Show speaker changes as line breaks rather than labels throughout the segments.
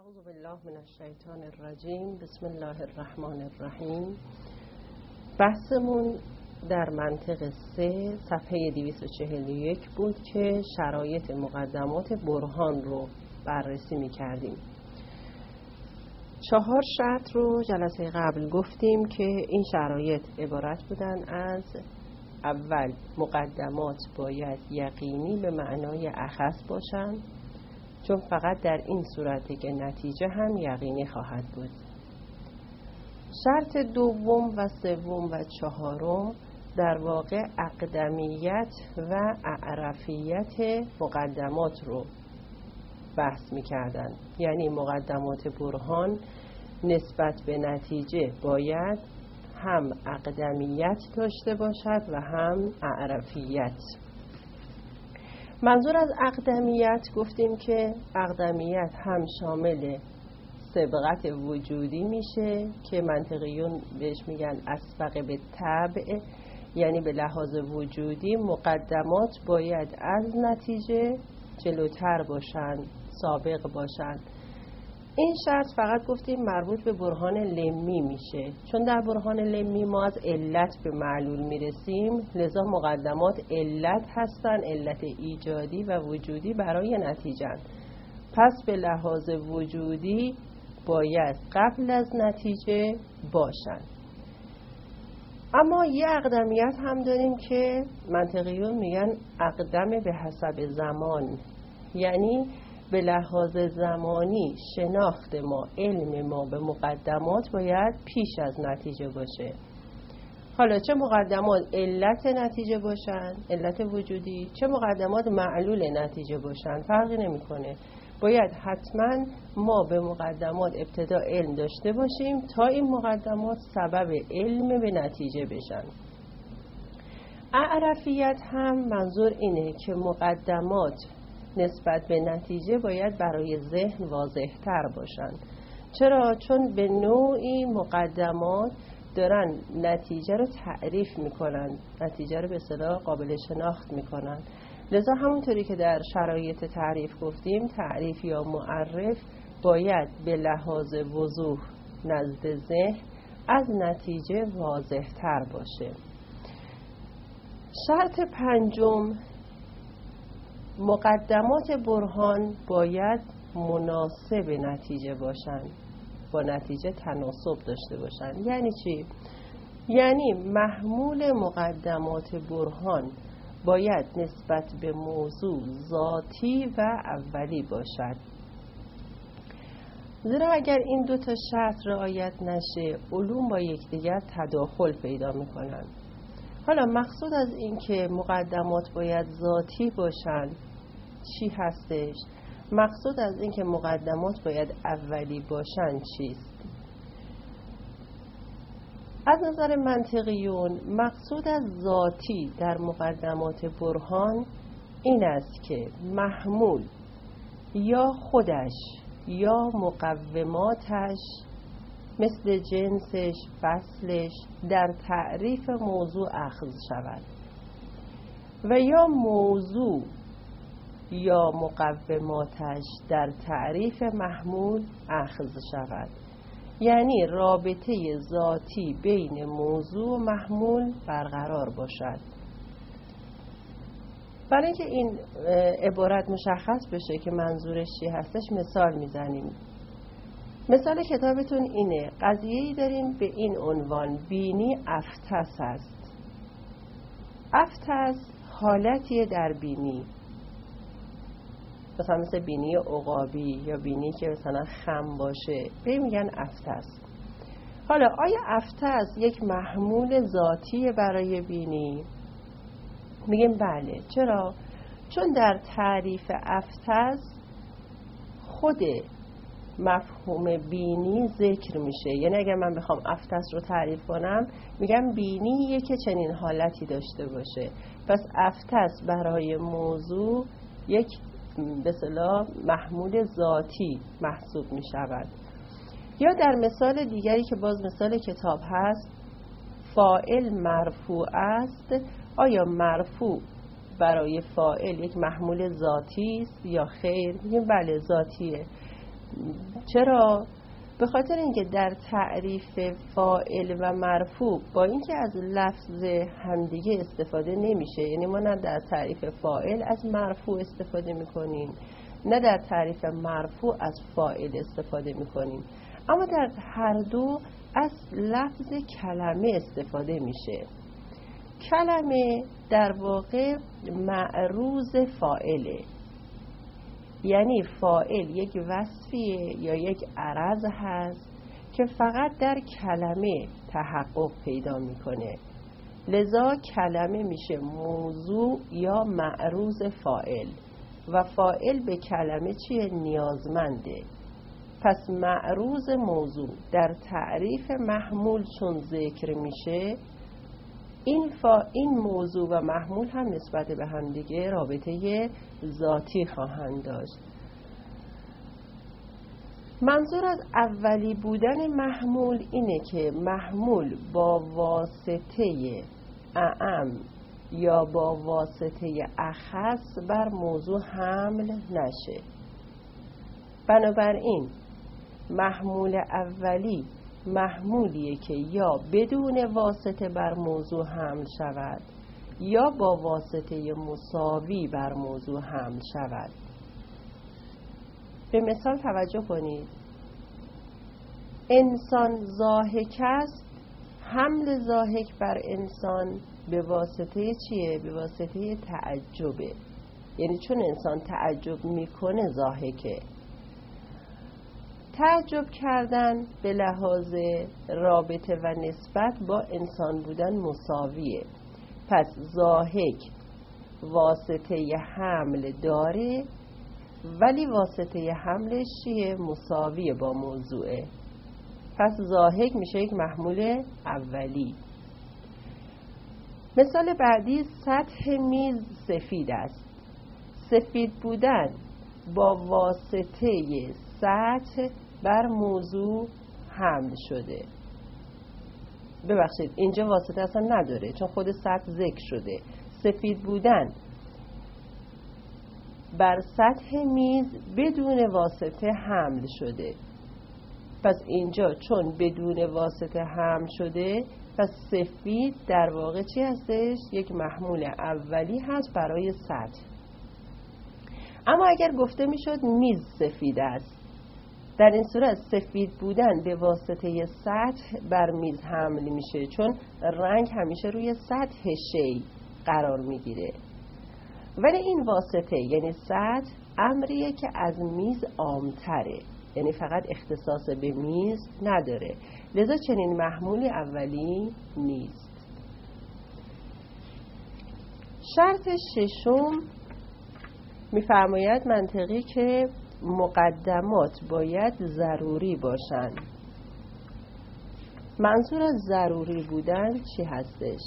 اعوذ بالله من الشیطان الرجیم. بسم الله الرحمن الرحیم. بحثمون در منطق 3 صفحه 241 بود که شرایط مقدمات برهان رو بررسی می‌کردیم. 4 شرط رو جلسه قبل گفتیم که این شرایط عبارت بودن از: اول، مقدمات باید یقینی به معنای اخص باشند، چون فقط در این صورته که نتیجه هم یقینی خواهد بود. شرط دوم و سوم و چهارم در واقع اقدمیت و اعرفیت مقدمات رو بحث می‌کردن. یعنی مقدمات برهان نسبت به نتیجه باید هم اقدمیت داشته باشد و هم اعرفیت. منظور از اقدمیت گفتیم که اقدمیت هم شامل سبقت وجودی میشه که منطقیون بهش میگن اسبق به طبع، یعنی به لحاظ وجودی مقدمات باید از نتیجه جلوتر باشن، سابق باشن. این شرط فقط گفتیم مربوط به برهان لمی میشه، چون در برهان لمی ما از علت به معلول میرسیم، لذا مقدمات علت هستن، علت ایجادی و وجودی برای نتیجه. پس به لحاظ وجودی باید قبل از نتیجه باشن. اما یه اقدمیت هم داریم که منطقیون میگن اقدم به حسب زمان، یعنی به لحاظ زمانی شناخت ما، علم ما به مقدمات باید پیش از نتیجه باشه. حالا چه مقدمات علت نتیجه باشن، علت وجودی، چه مقدمات معلول نتیجه باشن، فرقی نمیکنه. باید حتما ما به مقدمات ابتدا علم داشته باشیم تا این مقدمات سبب علم به نتیجه بشن. اعرفیت هم منظور اینه که مقدمات نسبت به نتیجه باید برای ذهن واضح تر باشن. چرا؟ چون به نوعی مقدمات دارن نتیجه رو تعریف میکنن، نتیجه رو به اصطلاح قابل شناخت میکنن. لذا همونطوری که در شرایط تعریف گفتیم، تعریف یا معرف باید به لحاظ وضوح نزد ذهن از نتیجه واضح تر باشه. شرط پنجم، مقدمات برهان باید مناسب نتیجه باشن، با نتیجه تناسب داشته باشن. یعنی چی؟ یعنی محمول مقدمات برهان باید نسبت به موضوع ذاتی و اولی باشد. زیرا اگر این دو تا شرط رعایت نشه، علوم با یکدیگر تداخل پیدا میکنن. حالا مقصود از این که مقدمات باید ذاتی باشن چی هستش؟ مقصود از این که مقدمات باید اولی باشن چیست؟ از نظر منطقیون مقصود از ذاتی در مقدمات برهان این است که محمول یا خودش یا مقوماتش مثل جنسش، فصلش در تعریف موضوع اخذ شود و یا موضوع یا مقوماتش در تعریف محمول اخذ شود. یعنی رابطه ذاتی بین موضوع و محمول برقرار باشد. برای اینکه این عبارت مشخص بشه که منظورش چی هستش مثال میزنیم. مثال کتابتون اینه: قضیه‌ای داریم به این عنوان: بینی افتس است. افتس حالتیه در بینی، مثل بینی عقابی یا بینی که مثلا خم باشه، به میگن افتس. حالا آیا افتس یک محمول ذاتی برای بینی؟ میگیم بله. چرا؟ چون در تعریف افتس خود مفهوم بینی ذکر میشه. یعنی اگر من بخوام افتس رو تعریف کنم میگم بینیه که چنین حالتی داشته باشه. پس افتس برای موضوع یک به اصطلاح محمول ذاتی محسوب می شود. یا در مثال دیگری که باز مثال کتاب هست، فاعل مرفوع است. آیا مرفوع برای فاعل یک محمول ذاتی است یا خیر؟ میگیم بله ذاتیه. چرا؟ به خاطر اینکه در تعریف فاعل و مرفوع با اینکه از لفظ همدیگه استفاده نمیشه، یعنی ما نه در تعریف فاعل از مرفوع استفاده میکنیم نه در تعریف مرفوع از فاعل استفاده میکنیم، اما در هر دو از لفظ کلمه استفاده میشه. کلمه در واقع معروض فاعله، یعنی فاعل یک وصفیه یا یک عرض هست که فقط در کلمه تحقق پیدا میکنه، لذا کلمه میشه موضوع یا معروض فاعل و فاعل به کلمه چیه؟ نیازمنده. پس معروض موضوع در تعریف محمول چون ذکر میشه، این موضوع و محمول هم نسبت به هم دیگه رابطه ذاتی خواهند داشت. منظور از اولی بودن محمول اینه که محمول با واسطه اعم یا با واسطه اخص بر موضوع حمل نشه. بنابراین محمول اولی محمولیه که یا بدون واسطه بر موضوع حمل شود یا با واسطه مساوی بر موضوع حمل شود. به مثال توجه کنید. انسان ضاحک است، حمل ضاحک بر انسان به واسطه چیه؟ به واسطه تعجبه، یعنی چون انسان تعجب میکنه ضاحکه. تعجب کردن به لحاظ رابطه و نسبت با انسان بودن مساویه. پس ضاحک واسطه حمل داره ولی واسطه حملش چیه؟ مساویه با موضوعه. پس ضاحک میشه یک محمول اولی. مثال بعدی، سطح میز سفید است. سفید بودن با واسطه سطح بر موضوع حمل شده. ببخشید اینجا واسطه اصلا نداره چون خود سطح ذکر شده. سفید بودن بر سطح میز بدون واسطه حمل شده. پس اینجا چون بدون واسطه حمل شده، پس سفید در واقع چی هستش؟ یک محمول اولی هست برای سطح. اما اگر گفته میشد میز سفید است، در این صورت سفید بودن به واسطه سطح بر میز حمل میشه چون رنگ همیشه روی سطح شی قرار میگیره. ولی این واسطه یعنی سطح امریه که از میز عامتره، یعنی فقط اختصاص به میز نداره، لذا چنین محمول اولی نیست. شرط ششم میفرماید منطقی که مقدمات باید ضروری باشند. منظور از ضروری بودن چی هستش؟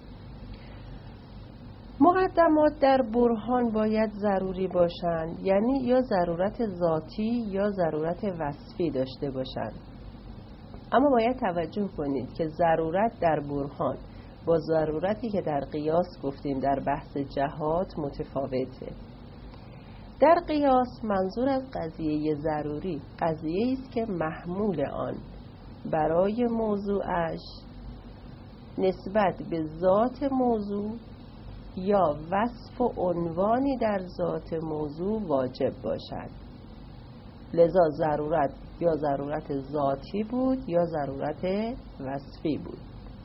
مقدمات در برهان باید ضروری باشند، یعنی یا ضرورت ذاتی یا ضرورت وصفی داشته باشند. اما باید توجه کنید که ضرورت در برهان با ضرورتی که در قیاس گفتیم در بحث جهات متفاوته. در قیاس منظور از قضیه ضروری قضیه است که محمول آن برای موضوعش نسبت به ذات موضوع یا وصف و عنوانی در ذات موضوع واجب باشد. لذا ضرورت یا ضرورت ذاتی بود یا ضرورت وصفی بود.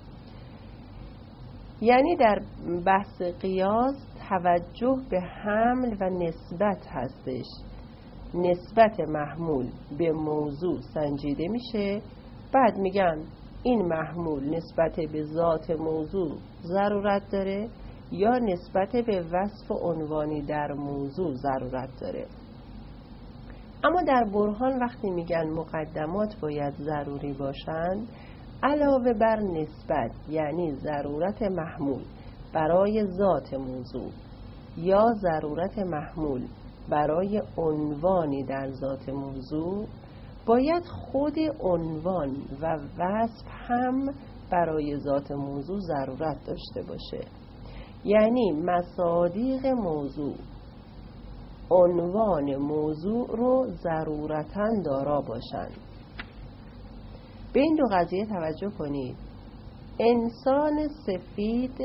یعنی در بحث قیاس توجه به حمل و نسبت هستش. نسبت محمول به موضوع سنجیده میشه، بعد میگن این محمول نسبت به ذات موضوع ضرورت داره یا نسبت به وصف و عنوانی در موضوع ضرورت داره. اما در برهان وقتی میگن مقدمات باید ضروری باشند، علاوه بر نسبت یعنی ضرورت محمول برای ذات موضوع یا ضرورت محمول برای عنوانی در ذات موضوع، باید خود عنوان و وصف هم برای ذات موضوع ضرورت داشته باشه. یعنی مصادیق موضوع عنوان موضوع رو ضرورتاً دارا باشند. به این دو قضیه توجه کنید. انسان سفید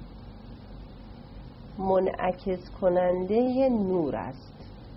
منعکس کننده نور است،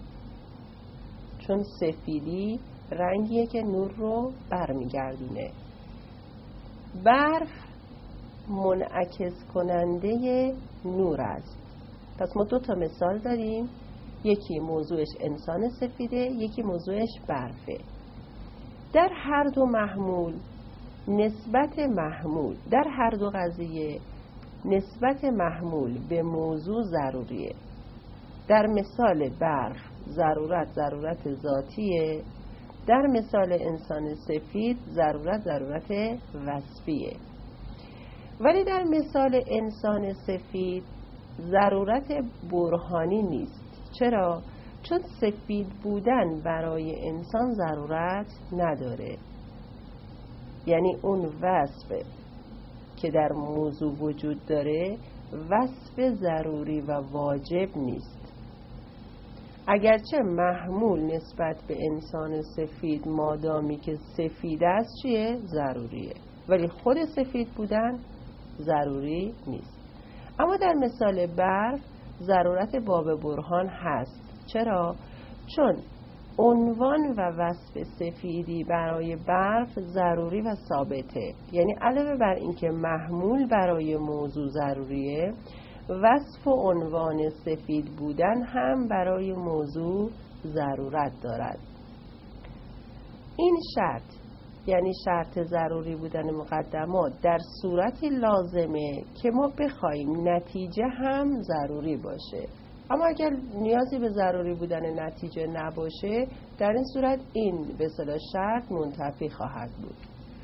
چون سفیدی رنگیه که نور رو برمیگردونه. برف منعکس کننده نور است. پس ما 2 تا مثال داریم، یکی موضوعش انسان سفیده، یکی موضوعش برفه. در هر دو محمول نسبت محمول، در هر دو قضیه نسبت محمول به موضوع ضروریه. در مثال برف ضرورت ذاتیه، در مثال انسان سفید ضرورت وصفیه. ولی در مثال انسان سفید ضرورت برهانی نیست. چرا؟ چون سفید بودن برای انسان ضرورت نداره. یعنی اون وصف که در موضوع وجود داره وصف ضروری و واجب نیست. اگرچه محمول نسبت به انسان سفید مادامی که سفید است چیه؟ ضروریه، ولی خود سفید بودن ضروری نیست. اما در مثال برف ضرورت باب برهان هست. چرا؟ چون عنوان و وصف سفیدی برای برف ضروری و ثابته. یعنی علاوه بر اینکه محمول برای موضوع ضروریه، وصف و عنوان سفید بودن هم برای موضوع ضرورت دارد. این شرط، یعنی شرط ضروری بودن مقدمات، در صورتی لازمه که ما بخوایم نتیجه هم ضروری باشه. اما اگر نیازی به ضروری بودن نتیجه نباشه، در این صورت این به اصطلاح شرط منتفی خواهد بود.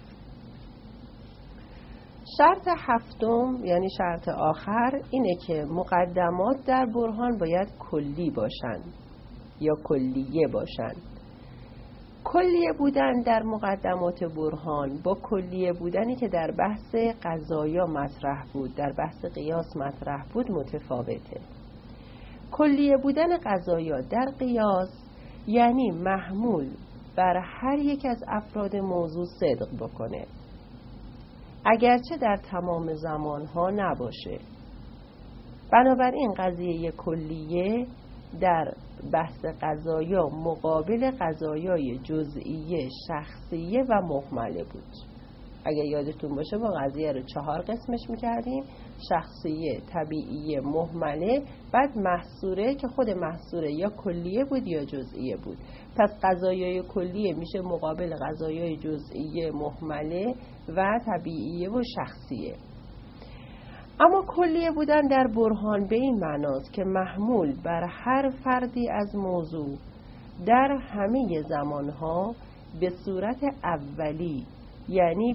شرط هفتم، یعنی شرط آخر، اینه که مقدمات در برهان باید کلی باشند یا کلیه باشند. کلیه بودن در مقدمات برهان با کلیه بودنی که در بحث قضایا مطرح بود، در بحث قیاس مطرح بود، متفاوته. کلیه بودن قضایا در قیاس یعنی محمول بر هر یک از افراد موضوع صدق بکنه، اگرچه در تمام زمانها نباشه. بنابراین قضیه کلیه در بحث قضایا مقابل قضایای جزئیه، شخصیه و مهمله بود. اگر یادتون باشه ما قضیه رو 4 قسمش میکردیم: شخصیه، طبیعیه، مهمله، بعد محصوره که خود محصوره یا کلیه بود یا جزئیه بود. پس قضایای کلیه میشه مقابل قضایای جزئیه، مهمله و طبیعیه و شخصیه. اما کلیه بودن در برهان به این معناست که محمول بر هر فردی از موضوع در همه زمانها به صورت اولی، یعنی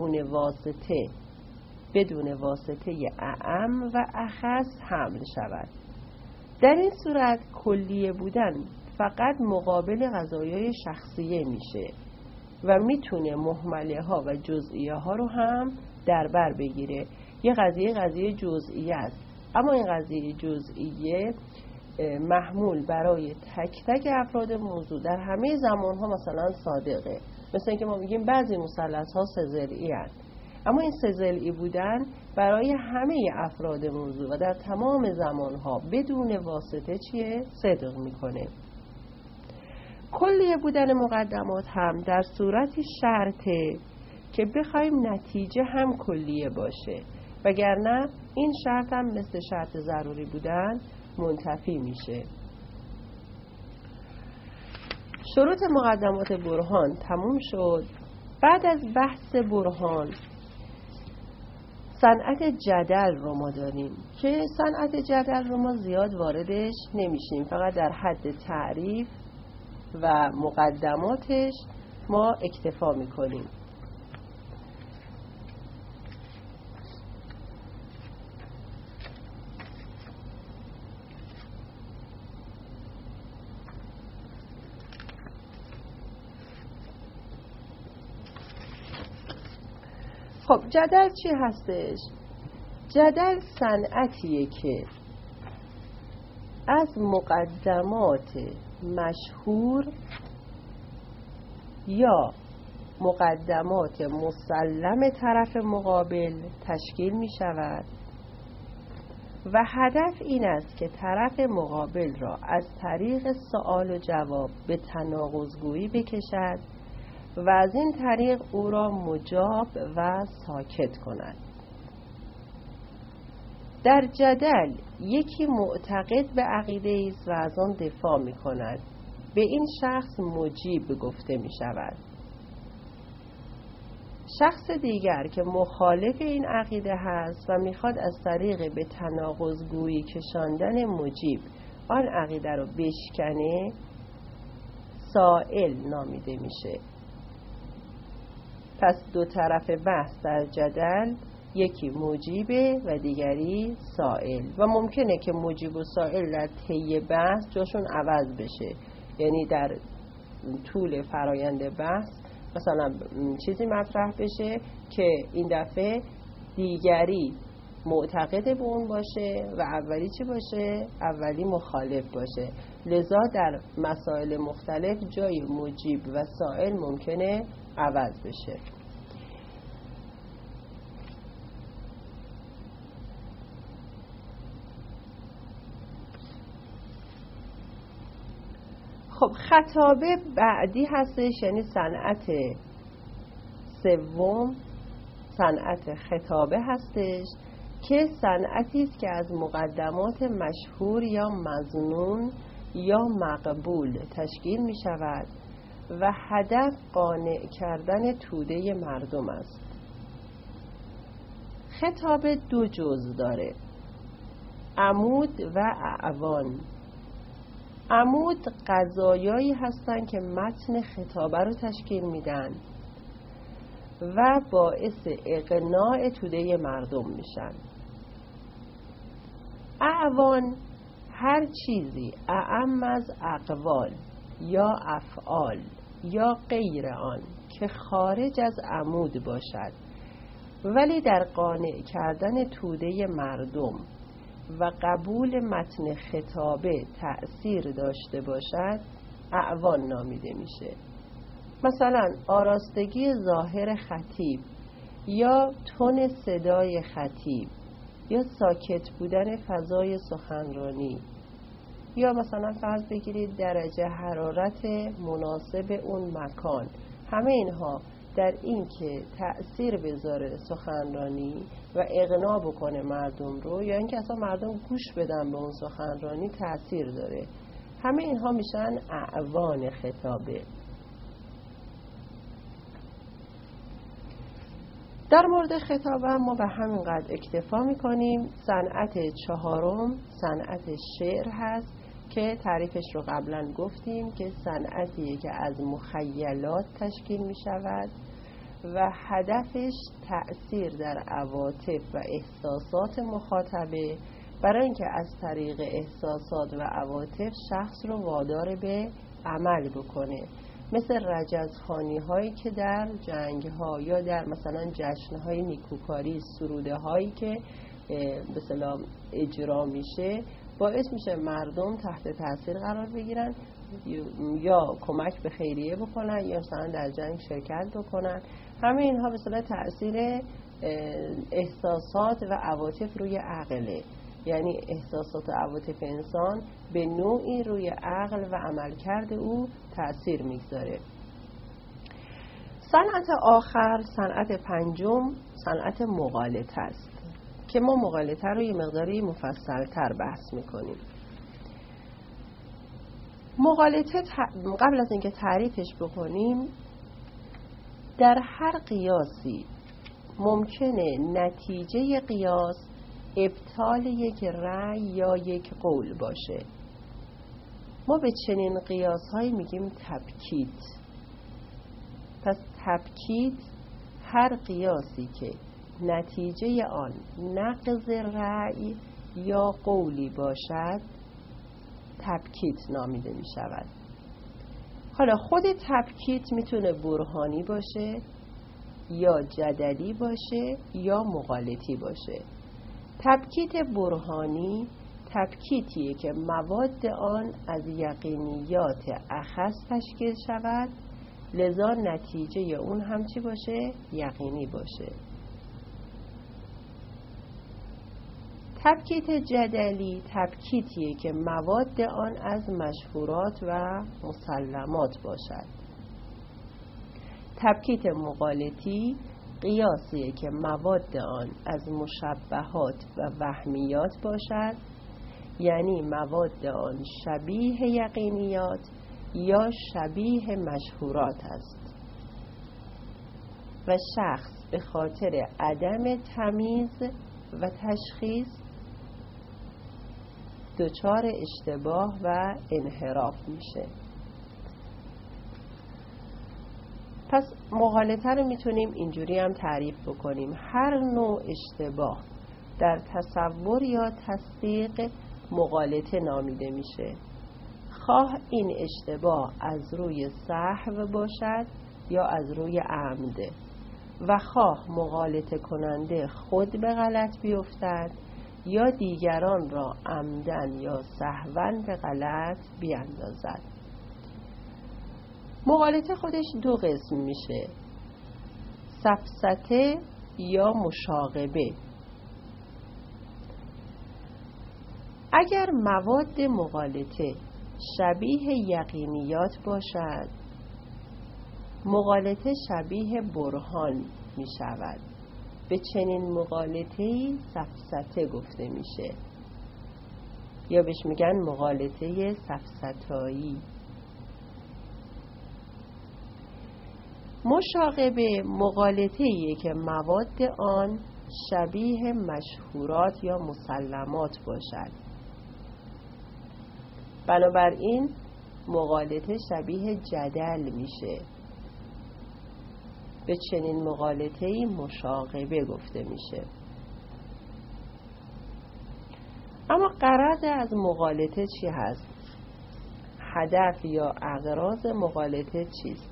بدون واسطه اعم و اخص حمل شود. در این صورت کلیه بودن فقط مقابل قضایای شخصیه میشه و میتونه مهمله ها و جزئیه ها رو هم در بر بگیره. یه قضیه جزئیه است، اما این قضیه جزئیه محمول برای تک تک افراد موضوع در همه زمان ها مثلا صادقه. مثل اینکه ما میگیم بعضی مثلث ها 3 ضلعی هست، اما این 3 ضلعی بودن برای همه افراد موضوع و در تمام زمان ها بدون واسطه چیه؟ صدق میکنه. کلیه بودن مقدمات هم در صورتی شرطه که بخوایم نتیجه هم کلیه باشه، وگرنه این شرط هم مثل شرط ضروری بودن منتفی میشه. شروط مقدمات برهان تموم شد. بعد از بحث برهان صنعت جدل رو ما داریم که صنعت جدل رو ما زیاد واردش نمیشیم، فقط در حد تعریف و مقدماتش ما اکتفا میکنیم. خب جدل چی هستش؟ جدل صنعتیه که از مقدمات مشهور یا مقدمات مسلم طرف مقابل تشکیل می شود و هدف این است که طرف مقابل را از طریق سوال و جواب به تناقض‌گویی بکشد و از این طریق او را مجاب و ساکت کند. در جدل یکی معتقد به عقیده است و از آن دفاع می کند. به این شخص مجیب گفته می شود. شخص دیگر که مخالف این عقیده هست و میخواد از طریق به تناقض‌گویی کشاندن مجیب آن عقیده رو بشکنه، سائل نامیده میشه. پس دو طرف بحث در جدل یکی مجیبه و دیگری سائل و ممکنه که مجیب و سائل در طی بحث جاشون عوض بشه، یعنی در طول فرایند بحث مثلا چیزی مطرح بشه که این دفعه دیگری معتقد به اون باشه و اولی چی باشه؟ اولی مخالف باشه. لذا در مسائل مختلف جای مجیب و سائل ممکنه عوض بشه. خب خطابه بعدی هستش، یعنی صنعت سوم صنعت خطابه هستش که صنعتی است که از مقدمات مشهور یا مظنون یا مقبول تشکیل می شود و هدف قانع کردن توده مردم است. خطابه دو جزء داره، عمود و اعوان. عمود قضایایی هستند که متن خطابه رو تشکیل میدن و باعث اقناع توده مردم میشن. اعوان هر چیزی اعم از اقوال یا افعال یا غیر آن که خارج از عمود باشد ولی در قانع کردن توده مردم و قبول متن خطابه تأثیر داشته باشد اعوان نامیده میشه. مثلا آراستگی ظاهر خطیب یا تون صدای خطیب یا ساکت بودن فضای سخنرانی یا مثلا فرض بگیرید درجه حرارت مناسب اون مکان، همه اینها در این که تأثیر بذاره سخنرانی و اقناع بکنه مردم رو یا اینکه اصلا مردم گوش بدن به اون سخنرانی تأثیر داره. همه اینها میشن اعوان خطابه. در مورد خطابه ما به همینقدر اکتفا میکنیم. صنعت چهارم صنعت شعر هست که تعریفش رو قبلا گفتیم که صنعتیه که از مخیلات تشکیل می شود و هدفش تأثیر در عواطف و احساسات مخاطبه برای اینکه از طریق احساسات و عواطف شخص رو وادار به عمل بکنه، مثل رجزخوانی هایی که در جنگ ها یا در مثلا جشن های نیکوکاری، سروده هایی که به اصطلاح اجرا میشه باعث میشه مردم تحت تاثیر قرار بگیرن یا کمک به خیریه بکنن یا مثلا در جنگ شرکت بکنن. همه اینها به اصطلاح تاثیر احساسات و عواطف روی عقله، یعنی احساسات و عواطف انسان به نوعی روی عقل و عملکرد او تأثیر میگذاره. صنعت آخر صنعت پنجم صنعت مغالطه است که ما مغالطه رو یه مقداری مفصل‌تر بحث میکنیم. مغالطه قبل از اینکه تعریفش بکنیم، در هر قیاسی ممکنه نتیجه قیاس ابطال یک رأی یا یک قول باشه. ما به چنین قیاس‌هایی میگیم تبکیت. پس تبکیت هر قیاسی که نتیجه آن نقض رأی یا قولی باشد تبکیت نامیده می شود. حالا خود تبکیت میتونه برهانی باشه یا جدلی باشه یا مغالطی باشه. تبکیت برهانی تبکیتیه که مواد آن از یقینیات اخص تشکیل شود، لذا نتیجه اون هم چی باشه؟ یقینی باشه. تبکیت جدلی تبکیتیه که مواد آن از مشهورات و مسلمات باشد. تبکیت مغالطی قیاسیه که مواد آن از مشبهات و وهمیات باشد، یعنی مواد آن شبیه یقینیات یا شبیه مشهورات است و شخص به خاطر عدم تمیز و تشخیص دچار اشتباه و انحراف میشه. پس مغالطه رو میتونیم اینجوری هم تعریف بکنیم: هر نوع اشتباه در تصور یا تصدیق مغالطه نامیده میشه، خواه این اشتباه از روی سهو باشد یا از روی عمد، و خواه مغالطه کننده خود به غلط بیفتد یا دیگران را عمدن یا سهواً به غلط بیاندازد. مغالطه خودش دو قسم میشه: سفسطه یا مشاغبه. اگر مواد مغالطه شبیه یقینیات باشد، مغالطه شبیه برهان می شود. به چنین مغالطه‌ای سفسطه گفته میشه یا بهش میگن مغالطه سفسطایی. مشاغبه مغالطه‌ایه که مواد آن شبیه مشهورات یا مسلمات باشد. بنابراین مغالطه شبیه جدل میشه. به چنین مغالطه‌ای مشاغبه گفته میشه. اما غرض از مغالطه چی هست؟ هدف یا اغراض مغالطه چیست؟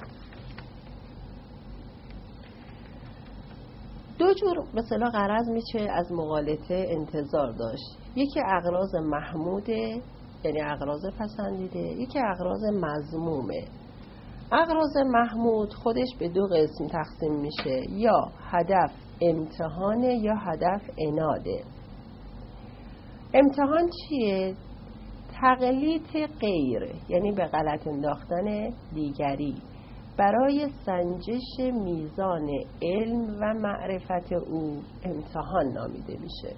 دو جور مثلا غرض میشه از مغالطه انتظار داشت. یکی اغراض محموده، یعنی اغراض پسندیده، یکی اغراض مذمومه. اغراض محمود خودش به دو قسم تقسیم میشه: یا هدف امتحانه یا هدف عناده. امتحان چیه؟ تقلید غیر، یعنی به غلط انداختن دیگری برای سنجش میزان علم و معرفت او امتحان نامیده میشه.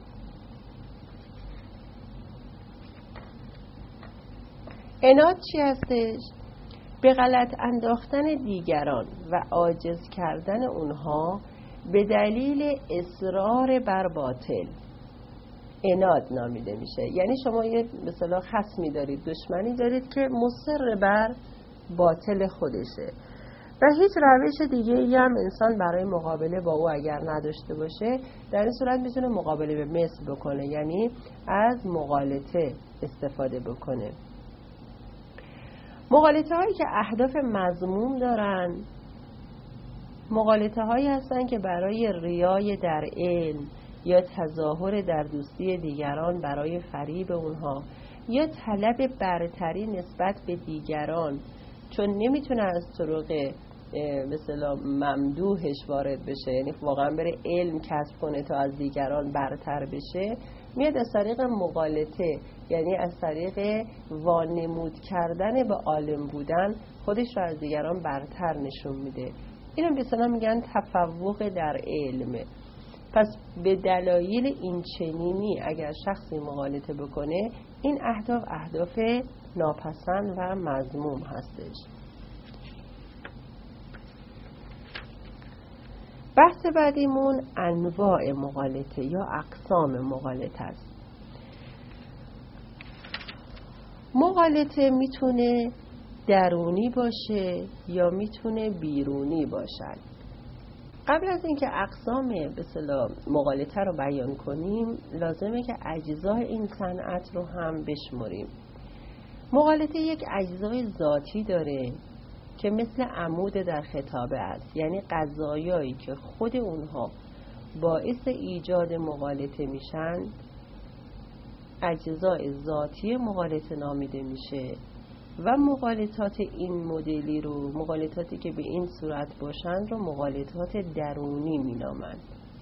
عناد چی هستش؟ به غلط انداختن دیگران و عاجز کردن اونها به دلیل اصرار بر باطل عناد نامیده میشه. یعنی شما یه مثلا خصمی دارید، دشمنی دارید که مصر بر باطل خودشه و هیچ روش دیگه هم انسان برای مقابله با او اگر نداشته باشه، در این صورت میتونه مقابله به مثل بکنه، یعنی از مغالطه استفاده بکنه. مغالطه هایی که اهداف مذموم دارن مغالطه هایی هستن که برای ریای در علم یا تظاهر در دوستی دیگران برای فریب اونها یا طلب برتری نسبت به دیگران، چون نمیتونه از طرق مثلا ممدوحش وارد بشه، یعنی واقعا بره علم کسب کنه تا از دیگران برتر بشه، میاد از طریق مغالطه، یعنی از طریق وانمود کردن به عالم بودن خودش رو از دیگران برتر نشون میده. اینو مثلا میگن تفوق در علم. پس به دلایل این چنینی اگر شخصی مغالطه بکنه، این اهداف ناپسند و مذموم هستش. بحث بعدیمون انواع مغالطه یا اقسام مغالطه است. مغالطه میتونه درونی باشه یا میتونه بیرونی باشد. قبل از اینکه اقسام به اصطلاح مغالطه رو بیان کنیم، لازمه که اجزای این صنعت رو هم بشمریم. مغالطه یک اجزای ذاتی داره که مثل عمود در خطابه است، یعنی قضایایی که خود اونها باعث ایجاد مغالطه میشن اجزای ذاتی مغالطه نامیده میشه و مغالطات این مدلی رو، مغالطاتی که به این صورت باشند رو مغالطات درونی مینامند.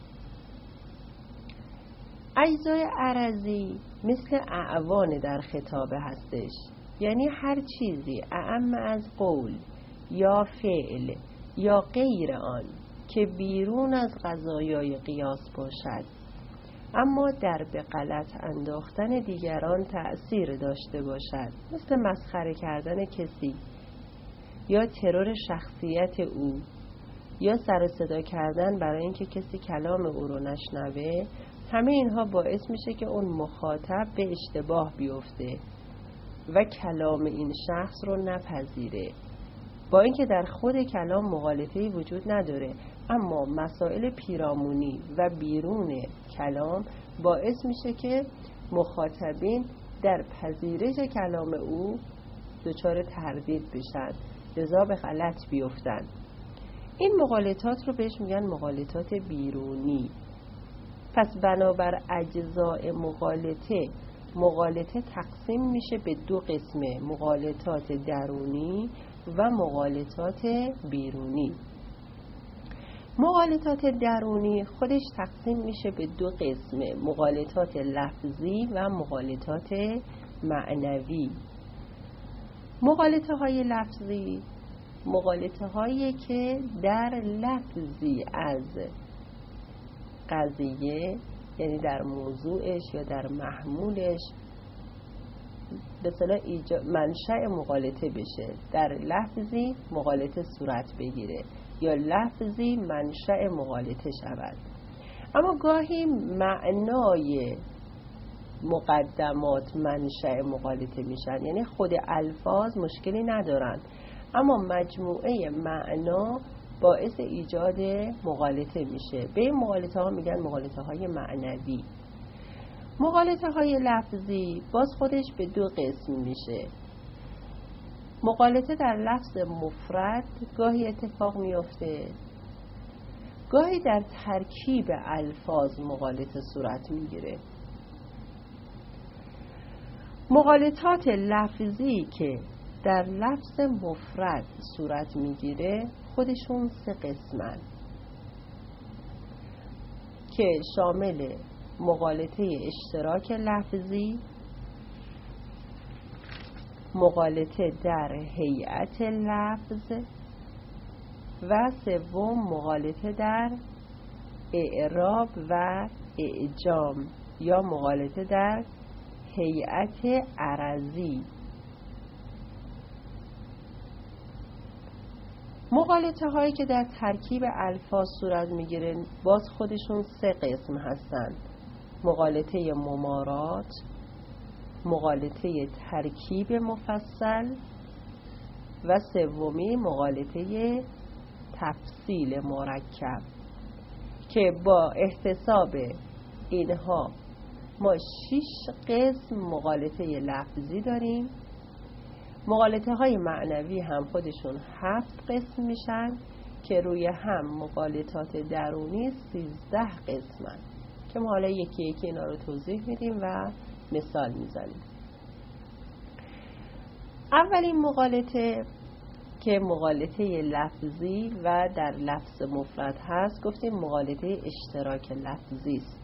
اجزای عرضی مثل اعوان در خطابه هستش، یعنی هر چیزی اعم از قول یا فعل یا غیر آن که بیرون از قضایای قیاس باشد اما در به غلط انداختن دیگران تأثیر داشته باشد، مثل مسخره کردن کسی یا ترور شخصیت او یا سر و صدا کردن برای اینکه کسی کلام او رو نشنوه، همه اینها باعث میشه که اون مخاطب به اشتباه بیفته و کلام این شخص رو نپذیره، با اینکه در خود کلام مغالطه‌ای وجود نداره، اما مسائل پیرامونی و بیرون کلام باعث میشه که مخاطبین در پذیرش کلام او دچار تردید بشن، لذا به غلط بیفتن. این مغالطات رو بهش میگن مغالطات بیرونی. پس بنابر اجزاء مغالطه تقسیم میشه به دو قسمه، مغالطات درونی و مغالطات بیرونی. مغالطات درونی خودش تقسیم میشه به دو قسمه، مغالطات لفظی و مغالطات معنوی. مغالطه های لفظی مغالطه هایی که در لفظی از قضیه، یعنی در موضوعش یا در محمولش به اصطلاح منشأ مغالطه بشه، در لفظی مغالطه صورت بگیره یا لفظی منشأ مغالطه شود. اما گاهی معنای مقدمات منشأ مغالطه میشن، یعنی خود الفاظ مشکلی ندارن اما مجموعه معنا باعث ایجاد مغالطه میشه. به این مغالطه ها میگن مغالطه های معنوی. مغالطه های لفظی باز خودش به دو قسم میشه. مغالطه در لفظ مفرد گاهی اتفاق میفته، گاهی در ترکیب الفاظ مغالطه صورت میگیره. مغالطات لفظی که در لفظ مفرد صورت میگیره خودشون سه قسمن که شامل مغالطه اشتراک لفظی، مغالطه در هیئت لفظ و سوم مغالطه در اعراب و اعجام یا مغالطه در هیئت عرضی. مغالطه هایی که در ترکیب الفاظ صورت میگیره باز خودشون سه قسم هستند: مغالطه ممارات، مغالطه ترکیب مفصل و سومی مغالطه تفصیل مرکب، که با احتساب اینها ما 6 قسم مغالطه لفظی داریم. مغالطه های معنوی هم خودشون 7 قسم میشن که روی هم مغالطات درونی 13 قسمن که ما حالا یکی یکی اینا رو توضیح میدیم و مثال میزنیم. اولین مغالطه که مغالطه لفظی و در لفظ مفرد هست گفتیم مغالطه اشتراک لفظی است.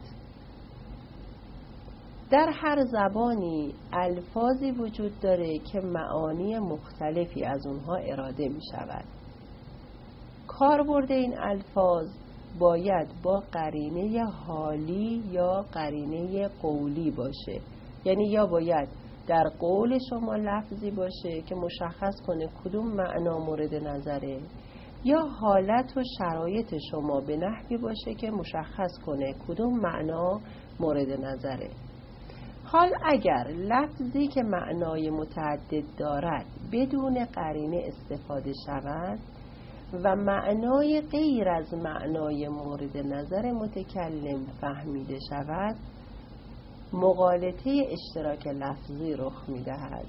در هر زبانی الفاظی وجود داره که معانی مختلفی از اونها اراده می شود. کاربرد این الفاظ باید با قرینه حالی یا قرینه قولی باشه، یعنی یا باید در قول شما لفظی باشه که مشخص کنه کدوم معنا مورد نظره، یا حالت و شرایط شما به نحوی باشه که مشخص کنه کدوم معنا مورد نظره. حال اگر لفظی که معنای متعدد دارد بدون قرینه استفاده شود و معنای غیر از معنای مورد نظر متکلم فهمیده شود، مغالطه اشتراک لفظی رخ می‌دهد.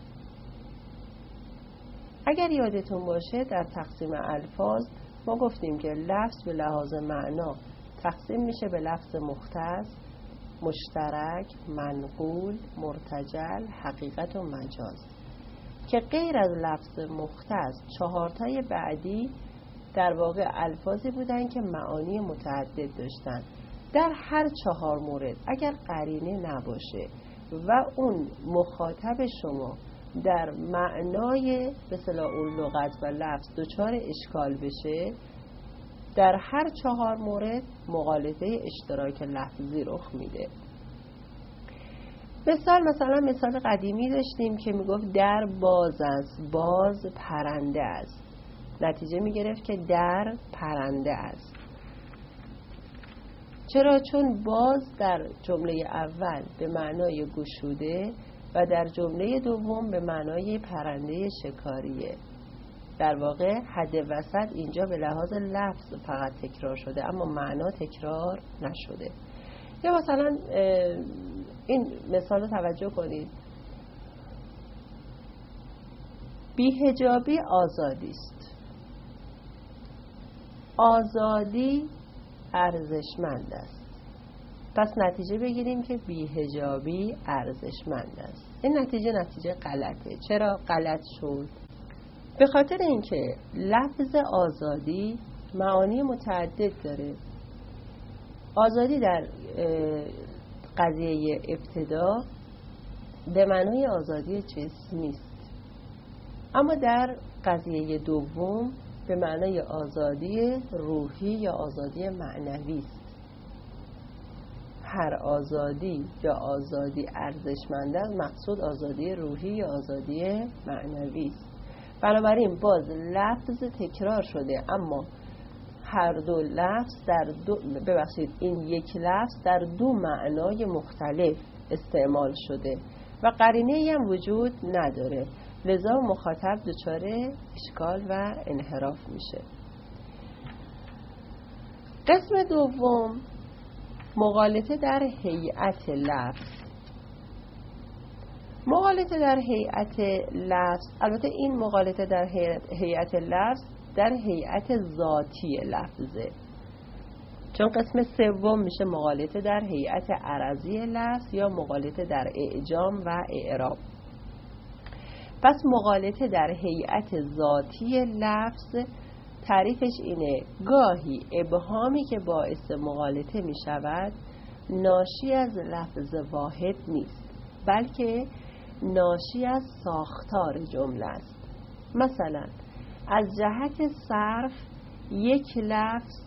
اگر یادتون باشه در تقسیم الفاظ ما گفتیم که لفظ به لحاظ معنا تقسیم میشه به لفظ مختص، مشترک، منقول، مرتجل، حقیقت و مجاز که غیر از لفظ مختص 4 تای بعدی در واقع الفاظی بودن که معانی متعدد داشتن. در هر 4 مورد اگر قرینه نباشه و اون مخاطب شما در معنای به اصطلاح اون لغت و لفظ دچار اشکال بشه، در هر 4 مورد مغالطه اشتراک لفظی رخ میده. مثال قدیمی داشتیم که میگفت در باز است، باز پرنده است. نتیجه میگرفت که در پرنده است. چرا؟ چون باز در جمله اول به معنای گشوده و در جمله دوم به معنای پرنده شکاریه. در واقع حد وسط اینجا به لحاظ لفظ فقط تکرار شده اما معنا تکرار نشده. یا مثلا این مثال رو توجه کنید. بی‌حجابی آزادی است. آزادی ارزشمند است. پس نتیجه بگیریم که بی‌حجابی ارزشمند است. این نتیجه غلطه. چرا غلط شد؟ به خاطر اینکه لفظ آزادی معانی متعدد داره. آزادی در قضیه ابتدا به معنای آزادی جسمی است، اما در قضیه دوم به معنای آزادی روحی یا آزادی معنوی است. هر آزادی یا آزادی ارزشمند است، مقصود آزادی روحی یا آزادی معنوی است. بنابراین باز لفظ تکرار شده اما هر دو لفظ این یک لفظ در 2 معنای مختلف استعمال شده و قرینه‌ای هم وجود نداره، لذا مخاطب دچار اشکال و انحراف میشه. قسم دوم، مغالطه در هیئت لفظ. مغالطه در هیئت لفظ، البته این مغالطه در هیئت لفظ در هیئت ذاتی لفظه، چون قسم سوم میشه مغالطه در هیئت عرضی لفظ یا مغالطه در اعجام و اعراب. پس مغالطه در هیئت ذاتی لفظ تعریفش اینه: گاهی ابهامی که باعث مغالطه میشود ناشی از لفظ واحد نیست، بلکه ناشی از ساختار جمله است. مثلا از جهت صرف یک لفظ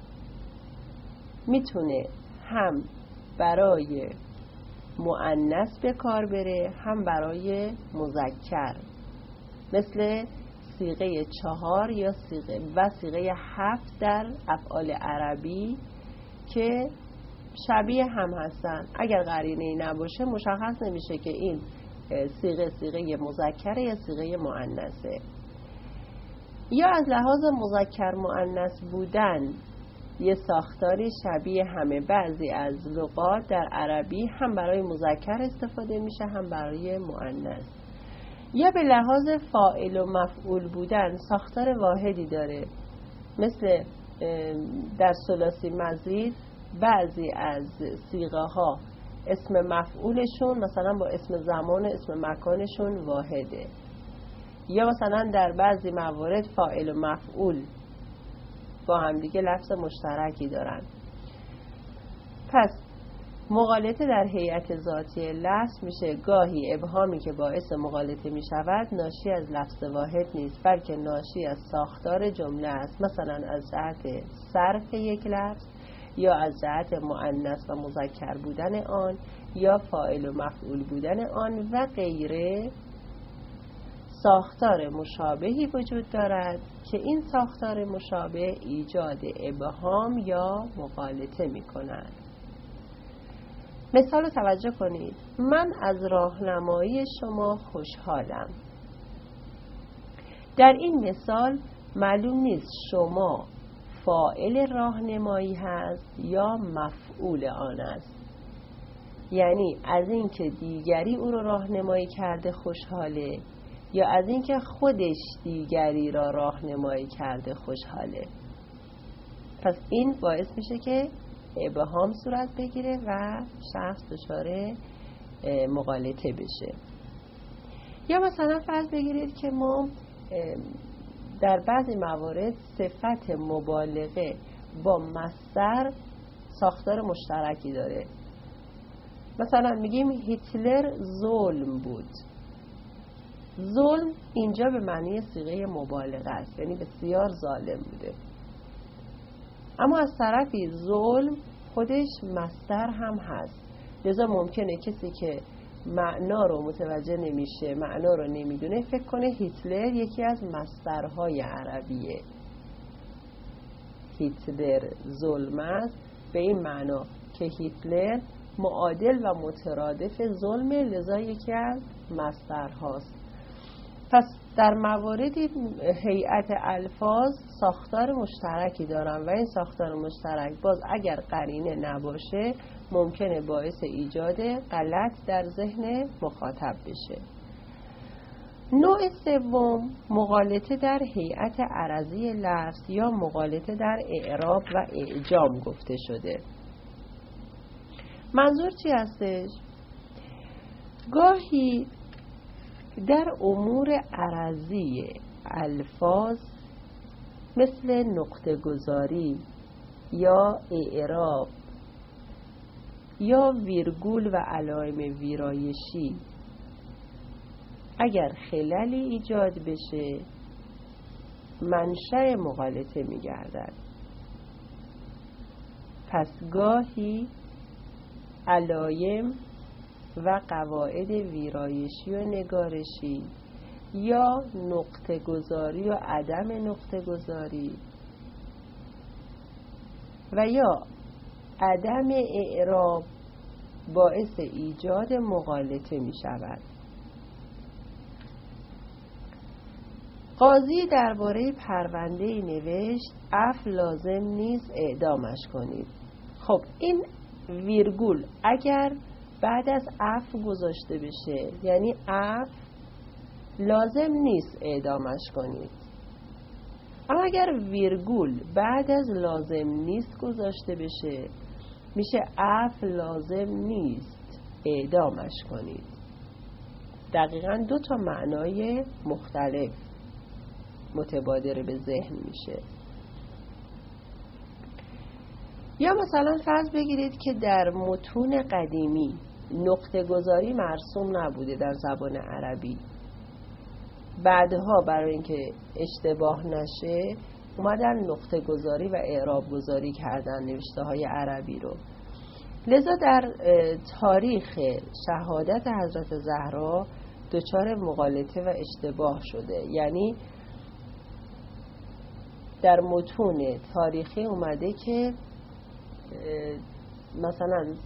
میتونه هم برای مؤنث به کار بره هم برای مذکر، مثل صیغه 4 یا صیغه 7 در افعال عربی که شبیه هم هستن. اگر قرینه‌ای نباشه مشخص نمیشه که این صیغه مذکره یا صیغه مؤنثه. یا از لحاظ مذکر مؤنث بودن یه ساختاری شبیه همه. بعضی از لغات در عربی هم برای مذکر استفاده میشه هم برای مؤنث. یا به لحاظ فاعل و مفعول بودن ساختار واحدی داره، مثل در ثلاثی مزید بعضی از صیغه ها اسم مفعولشون مثلا با اسم زمان و اسم مکانشون واحده، یا مثلا در بعضی موارد فاعل و مفعول با همدیگه لفظ مشترکی دارن. پس مغالطه در هیئت ذاتی لفظ میشه گاهی ابهامی که باعث مغالطه میشود ناشی از لفظ واحد نیست، بلکه ناشی از ساختار جمله است، مثلا از جهت صرف یک لفظ یا از جهت مؤنث و مذکر بودن آن یا فاعل و مفعول بودن آن و غیره. ساختار مشابهی وجود دارد که این ساختار مشابه ایجاد ابهام یا مغالطه می کند. مثال رو توجه کنید: من از راهنمایی شما خوشحالم. در این مثال معلوم نیست شما فاعل راهنمایی هست یا مفعول آن است. یعنی از این که دیگری او رو راهنمایی کرده خوشحاله یا از این که خودش دیگری را راهنمایی کرده خوشحاله. پس این باعث میشه که ابهام صورت بگیره و شخص دچار مغالطه بشه. یا مثلا فرض بگیرید که ما در بعضی موارد صفت مبالغه با مصدر ساختار مشترکی داره. مثلا میگیم هیتلر ظلم بود. ظلم اینجا به معنی صیغه مبالغه است، یعنی بسیار ظالم بوده. اما از طرفی ظلم خودش مصدر هم هست، لذا ممکنه کسی که معنا رو متوجه نمیشه، معنا رو نمیدونه، فکر کنه هیتلر یکی از مصدرهای عربیه. هیتلر ظلم است به این معنا که هیتلر معادل و مترادف ظلم، لذا یکی از مصدرهاست. پس در مواردی هیئت الفاظ ساختار مشترکی دارن و این ساختار مشترک باز اگر قرینه نباشه ممکنه باعث ایجاد غلط در ذهن مخاطب بشه. نوع سوم مغالطه در هیئت عرضی لفظ یا مغالطه در اعراب و اعجام گفته شده. منظور چی هستش؟ گاهی در امور عرضی الفاظ مثل نقطه گذاری یا اعراب یا ویرگول و علائم ویرایشی اگر خلالی ایجاد بشه منشأ مغالطه می‌گردد. پس گاهی علائم و قواعد ویرایشی و نگارشی یا نقطه گذاری و عدم نقطه گذاری و یا عدم اعراب باعث ایجاد مغالطه می شود. قاضی درباره پرونده نوشت عفو لازم نیست اعدامش کنید. خب این ویرگول اگر بعد از عفو گذاشته بشه یعنی عفو لازم نیست اعدامش کنید. اما اگر ویرگول بعد از لازم نیست گذاشته بشه میشه عفو لازم نیست اعدامش کنید. دقیقاً دو تا معنای مختلف متبادر به ذهن میشه. یا مثلا فرض بگیرید که در متون قدیمی نقطه گذاری مرسوم نبوده در زبان عربی، بعدها برای اینکه اشتباه نشه اومدن نقطه گذاری و اعراب گذاری کردن نوشته های عربی رو. لذا در تاریخ شهادت حضرت زهرا دچار مغالطه و اشتباه شده. یعنی در متون تاریخی اومده که مثلا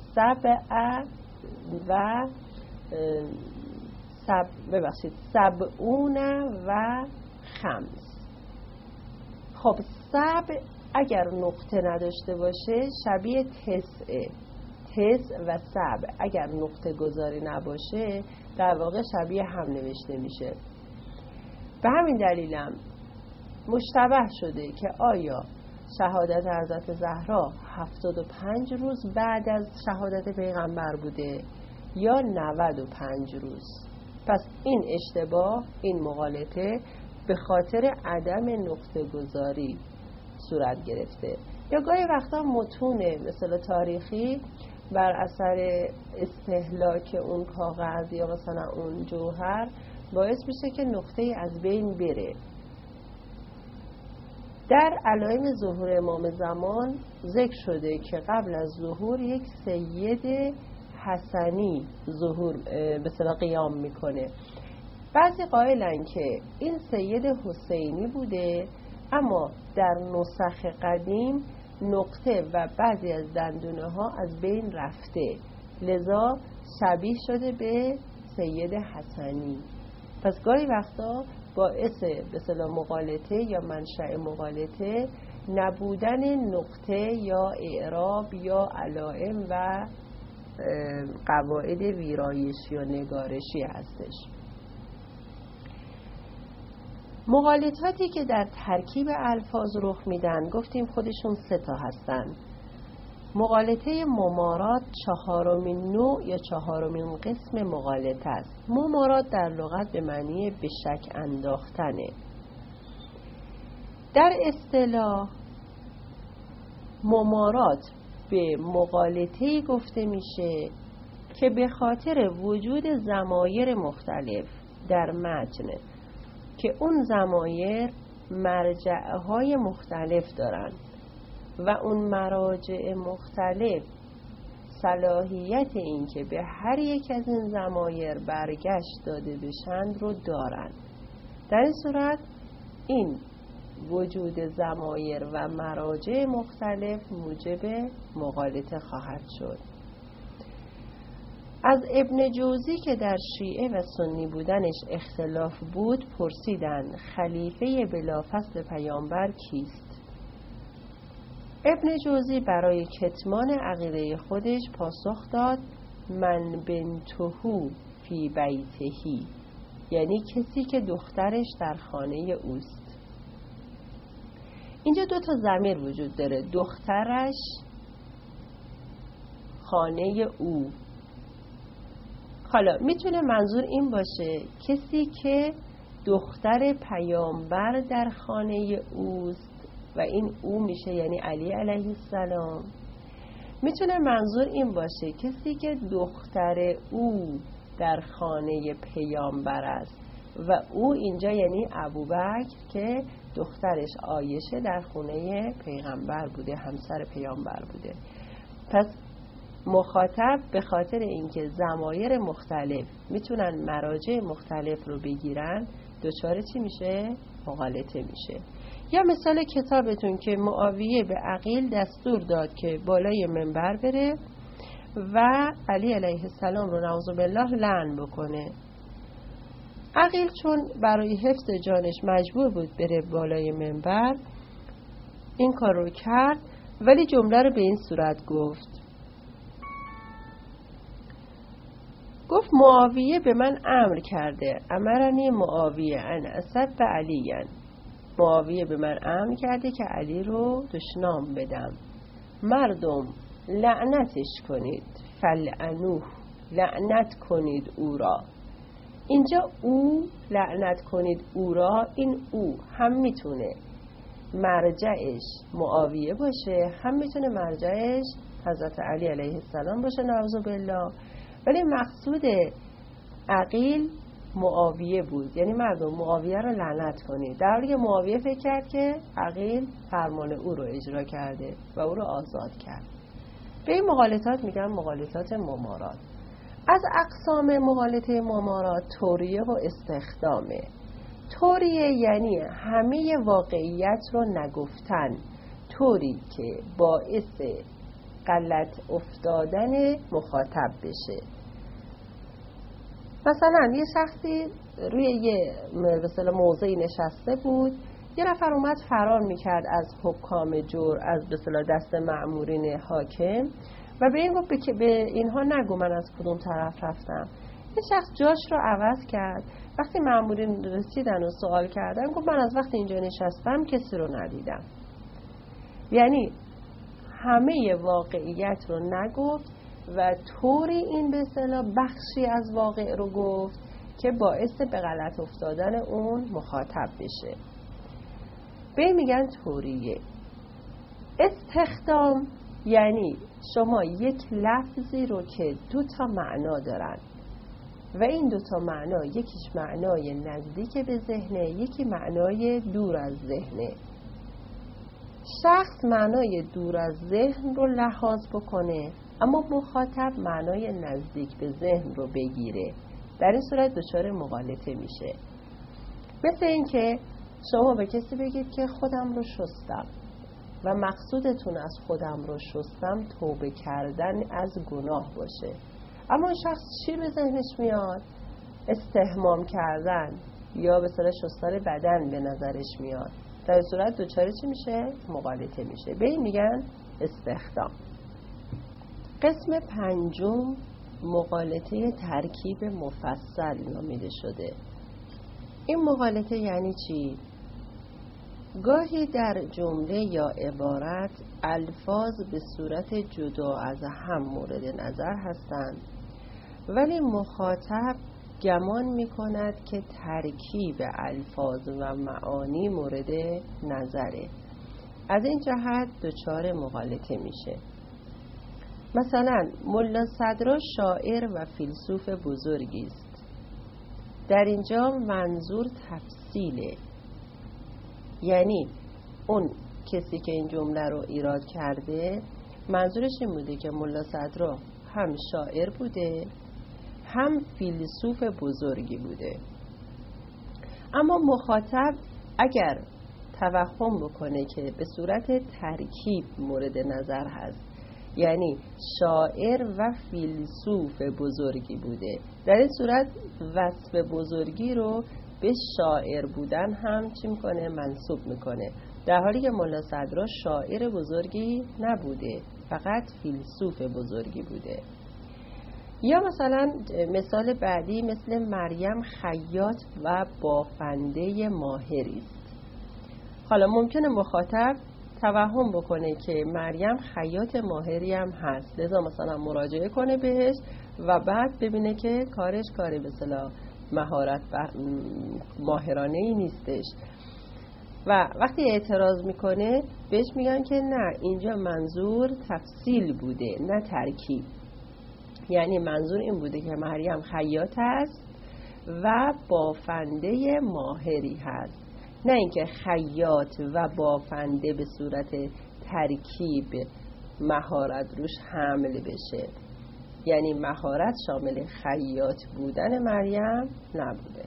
سبعون و خمس. خب سبع اگر نقطه نداشته باشه شبیه تسعه. تسع و سبع اگر نقطه گذاری نباشه در واقع شبیه هم نوشته میشه. به همین دلیلم مشتبه شده که آیا شهادت حضرت زهرا 75 روز بعد از شهادت پیغمبر بوده یا 95 روز. پس این اشتباه، این مغالطه به خاطر عدم نقطه گذاری صورت گرفته. یا گاهی وقتا متون مثلا تاریخی بر اثر استهلاک اون کاغذ یا مثلا اون جوهر باعث میشه که نقطه از بین بره. در علائم ظهور امام زمان ذکر شده که قبل از ظهور یک سید حسنی ظهور به اصطلاح قیام میکنه. بعضی قائلن که این سید حسینی بوده، اما در نسخ قدیم نقطه و بعضی از دندونه ها از بین رفته، لذا شبیه شده به سید حسنی. پس گاهی وقتا باعث به اصطلاح مغالطه یا منشأ مغالطه نبودن نقطه یا اعراب یا علائم و قواعد ویرایشی و نگارشی هستش. مغالطاتی که در ترکیب الفاظ رخ میدن گفتیم خودشون 3 تا هستن. مغالطه ممارات چهارمین نوع یا چهارمین قسم مغالطه است. ممارات در لغت به معنی به شک انداختنه. در اصطلاح ممارات به مغالطه گفته میشه که به خاطر وجود ضمایر مختلف در متن که اون ضمایر مرجعهای مختلف دارن و اون مراجع مختلف صلاحیت این که به هر یک از این ضمایر برگشت داده بشند رو دارن. در این صورت این وجود ضمایر و مراجع مختلف موجب مغالطه خواهد شد. از ابن جوزی که در شیعه و سنی بودنش اختلاف بود پرسیدند خلیفه بلافصل پیامبر کیست؟ ابن جوزی برای کتمان عقیده خودش پاسخ داد من بنتهو فی بیتهی، یعنی کسی که دخترش در خانه اوست. اینجا دو تا ضمیر وجود داره، دخترش، خانه او. حالا میتونه منظور این باشه کسی که دختر پیامبر در خانه اوست و این او میشه یعنی علی علیه السلام. میتونه منظور این باشه کسی که دختر او در خانه پیامبر است و او اینجا یعنی ابوبکر که دخترش عایشه در خونه پیغمبر بوده، همسر پیامبر بوده. پس مخاطب به خاطر اینکه ضمایر مختلف میتونن مراجع مختلف رو بگیرن دچار چی میشه؟ مغالطه میشه. یا مثال کتابتون که معاویه به عقیل دستور داد که بالای منبر بره و علی علیه السلام رو نعوذ بالله لعن بکنه. عقیل چون برای حفظ جانش مجبور بود بره بالای منبر این کار رو کرد، ولی جمله رو به این صورت گفت معاویه به من امر کرده، امرنی معاویه ان اسب علیین، معاویه به من امر کرده که علی رو دشنام بدم. مردم لعنتش کنید، فلعنوه، لعنت کنید او را. اینجا او لعنت کنید او را، این او هم میتونه مرجعش معاویه باشه، هم میتونه مرجعش حضرت علی علیه السلام باشه نعوذ بالله، ولی مقصود عقیل معاویه بود، یعنی مردم معاویه رو لعنت کنید، در حالی که معاویه فکر کرد که عقیل فرمان او رو اجرا کرده و او رو آزاد کرد. به این مغالطات میگن مغالطات ممارات. از اقسام مغالطه ممارات توریه و استخدامه. توریه یعنی همه واقعیت رو نگفتن، طوری که باعث غلط افتادن مخاطب بشه. مثلا یه شخصی روی یه مثلا موضعی نشسته بود، یه نفر اومد فرار میکرد از حکام جور، از مثلا دست مأمورین حاکم و به این گفت که به اینها نگو من از کدوم طرف رفتم. این شخص جاش رو عوض کرد. وقتی مأمورین رسیدن و سوال کردن گفت من از وقتی اینجا نشستم کسی رو ندیدم. یعنی همه واقعیت رو نگفت و طوری این به اصطلاح بخشی از واقع رو گفت که باعث به غلط افتادن اون مخاطب بشه. به این میگن توریه. استخدام یعنی شما یک لفظی رو که دو تا معنا دارن و این دو تا معنا یکیش معنای نزدیک به ذهنه، یکی معنای دور از ذهنه. شخص معنای دور از ذهن رو لحاظ بکنه اما مخاطب معنای نزدیک به ذهن رو بگیره، در این صورت دچار مغالطه میشه. مثل این که شما به کسی بگید که خودم رو شستم و مقصودتون از خودم رو شستم توبه کردن از گناه باشه، اما شخص چی به ذهنش میاد؟ استحمام کردن یا به صلاح شستن بدن به نظرش میاد، در این صورت دچار چی میشه؟ مغالطه میشه. به این میگن استخدام. قسم پنجم مغالطه ترکیب مفصل نامیده شده. این مغالطه یعنی چی؟ گاهی در جمله یا عبارت الفاظ به صورت جدا از هم مورد نظر هستند، ولی مخاطب گمان می کند که ترکیب الفاظ و معانی مورد نظره. از این جهت دچار مغالطه میشه. مثلا ملا صدرا شاعر و فیلسوف بزرگی است. در اینجا منظور تفصیله، یعنی اون کسی که این جمله رو ایراد کرده منظورش این بوده که ملا صدرا هم شاعر بوده هم فیلسوف بزرگی بوده. اما مخاطب اگر توهم بکنه که به صورت ترکیب مورد نظر هست، یعنی شاعر و فیلسوف بزرگی بوده، در این صورت وصف بزرگی رو به شاعر بودن هم چی میکنه؟ منسوب میکنه، در حالی که ملا صدرا شاعر بزرگی نبوده، فقط فیلسوف بزرگی بوده. یا مثلا مثال بعدی مثل مریم خیاط و بافنده ماهری است. حالا ممکنه مخاطب توهم بکنه که مریم خیاط ماهری هم هست، لذا مثلا مراجعه کنه بهش و بعد ببینه که کارش کار به اصطلاح مهارت ماهرانه ای نیستش و وقتی اعتراض میکنه بهش میگن که نه، اینجا منظور تفصیل بوده نه ترکیب، یعنی منظور این بوده که مریم خیاط است و بافنده ماهری هست، نه اینکه خیاط و بافنده به صورت ترکیب مهارت روش حمل بشه، یعنی مهارت شامل خیاط بودن مریم نبوده.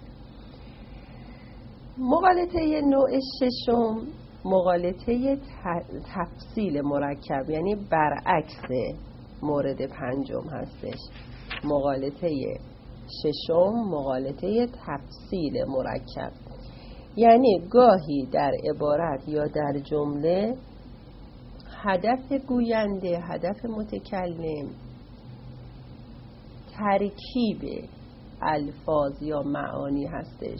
مغالطه نوع ششم مغالطه تفصیل مرکب، یعنی برعکس مورد پنجم هستش. مغالطه ششم مغالطه تفصیل مرکب، یعنی گاهی در عبارت یا در جمله هدف گوینده، هدف متکلم ترکیب الفاظ یا معانی هستش،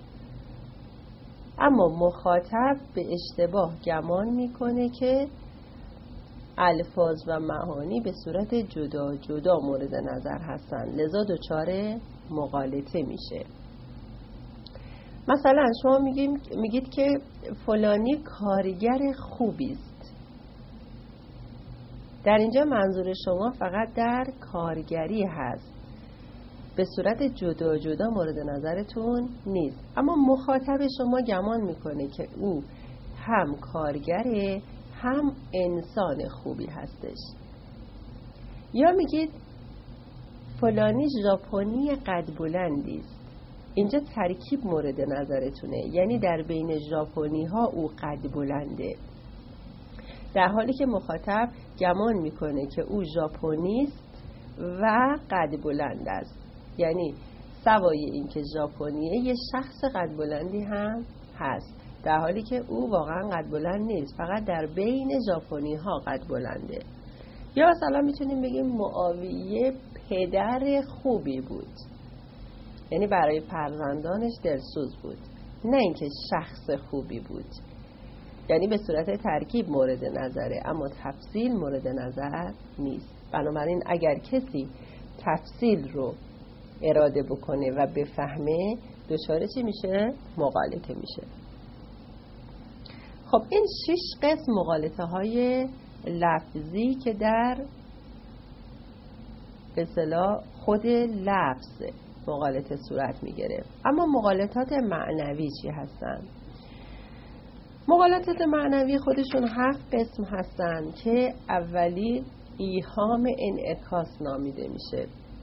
اما مخاطب به اشتباه گمان میکنه که الفاظ و معانی به صورت جدا جدا مورد نظر هستند، لذا دچار مغالطه میشه. مثلا شما میگید که فلانی کارگر خوبی است. در اینجا منظور شما فقط در کارگری هست، به صورت جدا جدا مورد نظرتون نیست، اما مخاطب شما گمان میکنه که او هم کارگره هم انسان خوبی هستش. یا میگید فلانی ژاپنی قد بلندی است. اینجا ترکیب مورد نظرتونه، یعنی در بین ژاپنی ها او قد بلنده، در حالی که مخاطب گمان میکنه که او ژاپنی است و قد بلند است، یعنی سوای این که ژاپنیه یه شخص قد بلندی هم هست، در حالی که او واقعا قد بلند نیست، فقط در بین ژاپنی ها قد بلنده. یا مثلا میتونیم بگیم معاویه پدر خوبی بود، یعنی برای فرزندانش دلسوز بود، نه اینکه شخص خوبی بود، یعنی به صورت ترکیب مورد نظره اما تفصیل مورد نظر نیست. بنابراین اگر کسی تفصیل رو اراده بکنه و بفهمه دچار چی میشه؟ مغالطه میشه. خب این 6 قسم مغالطه های لفظی که در به اصطلاح خود لفظ مغالطه صورت میگیره. اما مغالطات معنوی چی هستن؟ مغالطات معنوی خودشون 7 قسم هستن که اولی ایهام انعکاس نامیده میشه.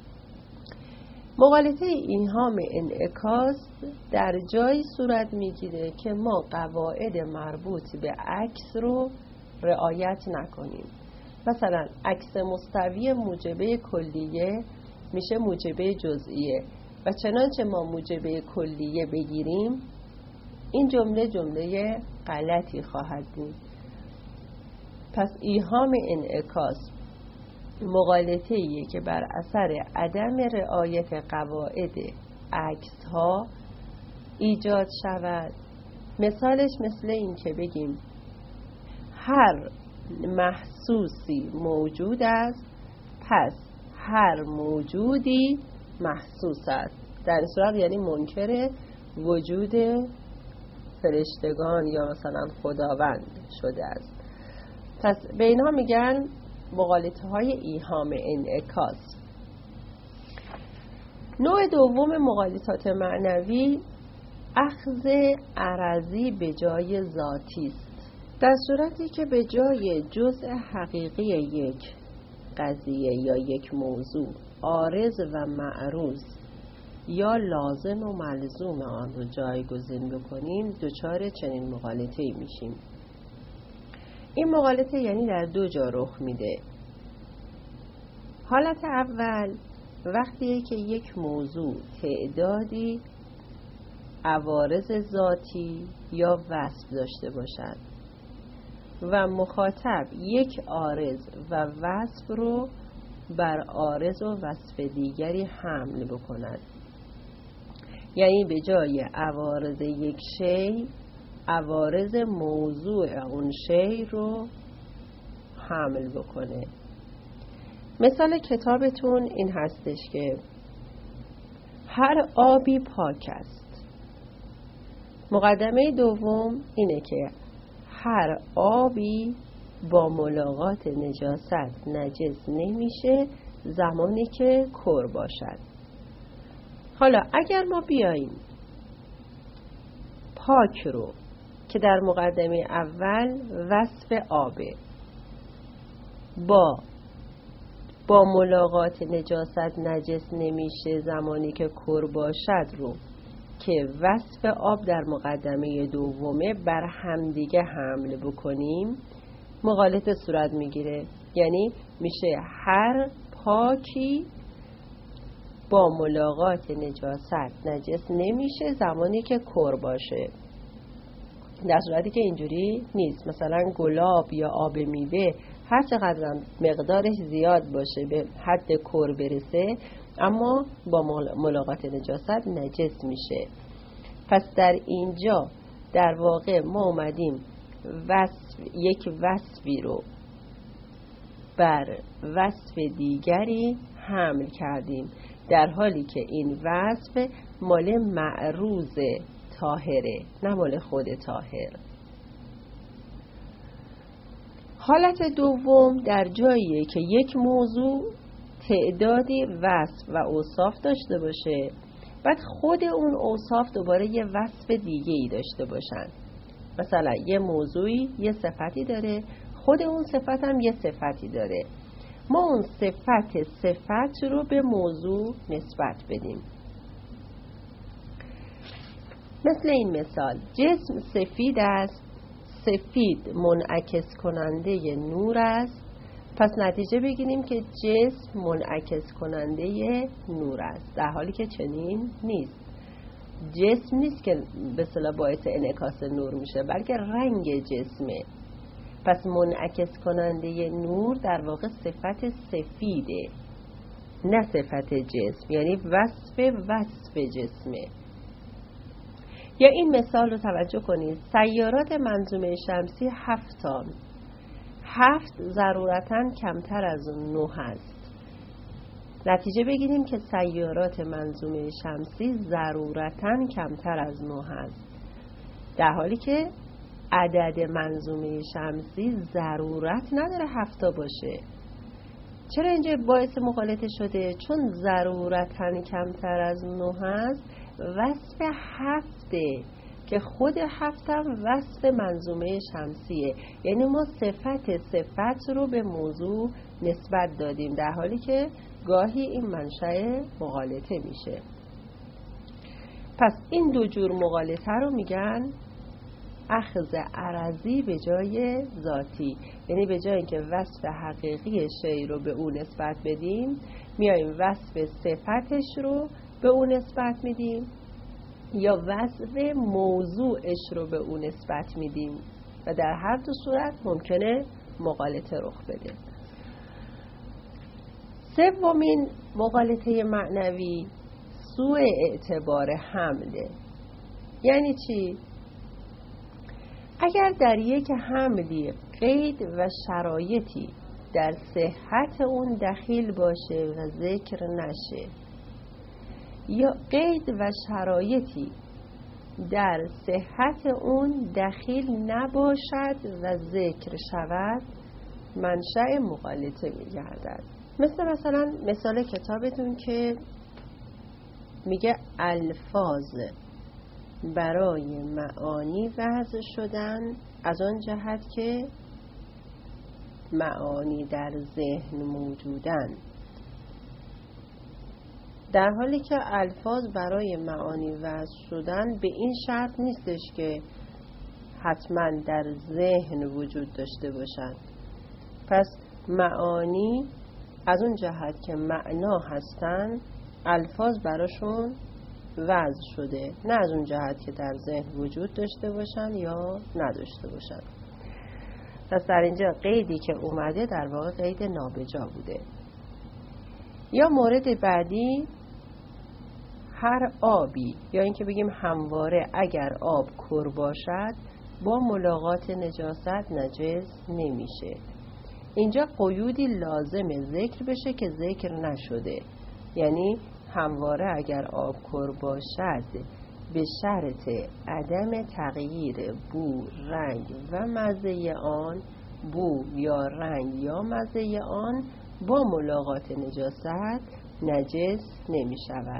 مغالطه ایهام انعکاس در جایی صورت میگیره که ما قواعد مربوط به عکس رو رعایت نکنیم. مثلا عکس مستوی موجبه کلیه میشه موجبه جزئیه و چنانچه ما موجبه کلیه بگیریم این جمله غلطی خواهد بود. پس ایهام انعکاس مغالطه‌ایه که بر اثر عدم رعایت قواعد عکس ها ایجاد شود مثالش مثل این که بگیم هر محسوسی موجود است، پس هر موجودی محسوس است. در این صورت یعنی منکر وجود فرشتگان یا مثلا خداوند شده است. پس به اینها میگن مغالطه های ایهام انعکاس. نوع دوم مغالطات معنوی اخذ عرضی به جای ذاتی است. در صورتی که به جای جزء حقیقی یک قضیه یا یک موضوع عارض و معروض یا لازم و ملزوم آن رو جایگزین بکنیم دچار چنین مغالطه‌ای میشیم. این مغالطه یعنی در دو جا رخ میده. حالت اول وقتیه که یک موضوع تعدادی عوارض ذاتی یا وصف داشته باشد و مخاطب یک عارض و وصف رو بر عارض و وصف دیگری حمل بکند. یعنی به جای عوارض یک شی عوارض موضوع اون شی رو حمل بکنه. مثال کتابتون این هستش که هر آبی پاک است. مقدمه دوم اینه که هر آبی با ملاقات نجاست نجس نمیشه زمانی که کر باشد. حالا اگر ما بیاییم پاک رو که در مقدمه اول وصف آبه با ملاقات نجاست نجس نمیشه زمانی که کر باشد رو که وصف آب در مقدمه دومه بر همدیگه حمل بکنیم مغالطه صورت میگیره. یعنی میشه هر پاکی با ملاقات نجاست نجس نمیشه زمانی که کر باشه، در صورتی که اینجوری نیست. مثلا گلاب یا آب میوه هر چقدر مقدارش زیاد باشه به حد کر برسه اما با ملاقات نجاست نجس میشه. پس در اینجا در واقع ما اومدیم یک وصفی رو بر وصف دیگری حمل کردیم در حالی که این وصف مال معروض طاهره نه مال خود طاهر. حالت دوم در جاییه که یک موضوع تعدادی وصف و اوصاف داشته باشه بعد خود اون اوصاف دوباره یه وصف دیگه ای داشته باشن. مثلا یه موضوعی یه صفتی داره خود اون صفت هم یه صفتی داره، ما اون صفت رو به موضوع نسبت بدیم. مثل این مثال جسم سفید است، سفید منعکس کننده نور است، پس نتیجه بگیریم که جسم منعکس کننده نور است، در حالی که چنین نیست. جسم نیست که به اصطلاح باعث انعکاس نور میشه بلکه رنگ جسمه. پس منعکس کننده نور در واقع صفت سفیده نه صفت جسم، یعنی وصف جسمه. یا این مثال رو توجه کنید، سیارات منظومه شمسی 7 تان، 7 ضرورتاً کمتر از 9 هست. نتیجه بگیریم که سیارات منظومه شمسی ضرورتاً کمتر از 9 هست، در حالی که عدد منظومه شمسی ضرورت نداره 7 تا باشه. چرا اینجا باعث مغالطه شده؟ چون ضرورتاً کمتر از 9 هست وصف 7 که خود 7 هم وصف منظومه شمسیه، یعنی ما صفت رو به موضوع نسبت دادیم در حالی که گاهی این منشأ مغالطه میشه. پس این دو جور مغالطه رو میگن اخذ عرضی به جای ذاتی، یعنی به جای اینکه وصف حقیقی شی رو به اون نسبت بدیم میایم وصف صفتش رو به اون نسبت میدیم یا وصف موضوعش رو به اون نسبت میدیم و در هر دو صورت ممکنه مغالطه رخ بده. سومین مغالطه معنوی سوء اعتبار حمله. یعنی چی؟ اگر در یک حملی قید و شرایطی در صحت اون دخیل باشه و ذکر نشه، یا قید و شرایطی در صحت اون دخیل نباشد و ذکر شود، منشأ مغالطه می‌گردد. مثلا مثال کتابتون که میگه الفاظ برای معانی وضع شدن از آن جهت که معانی در ذهن موجودن، در حالی که الفاظ برای معانی وضع شدن به این شرط نیستش که حتما در ذهن وجود داشته باشند. پس معانی از اون جهت که معنا هستن الفاظ براشون وضع شده، نه از اون جهت که در ذهن وجود داشته باشن یا نداشته باشن. پس در اینجا قیدی که اومده در واقع قید نابجا بوده. یا مورد بعدی هر آبی، یا اینکه بگیم همواره اگر آب کر باشد با ملاقات نجاست نجس نمیشه. اینجا قیودی لازم ذکر بشه که ذکر نشده، یعنی همواره اگر آب کر باشد به شرط عدم تغییر بو، رنگ و مزه آن، بو یا رنگ یا مزه آن با ملاقات نجاست نجس نمی شود.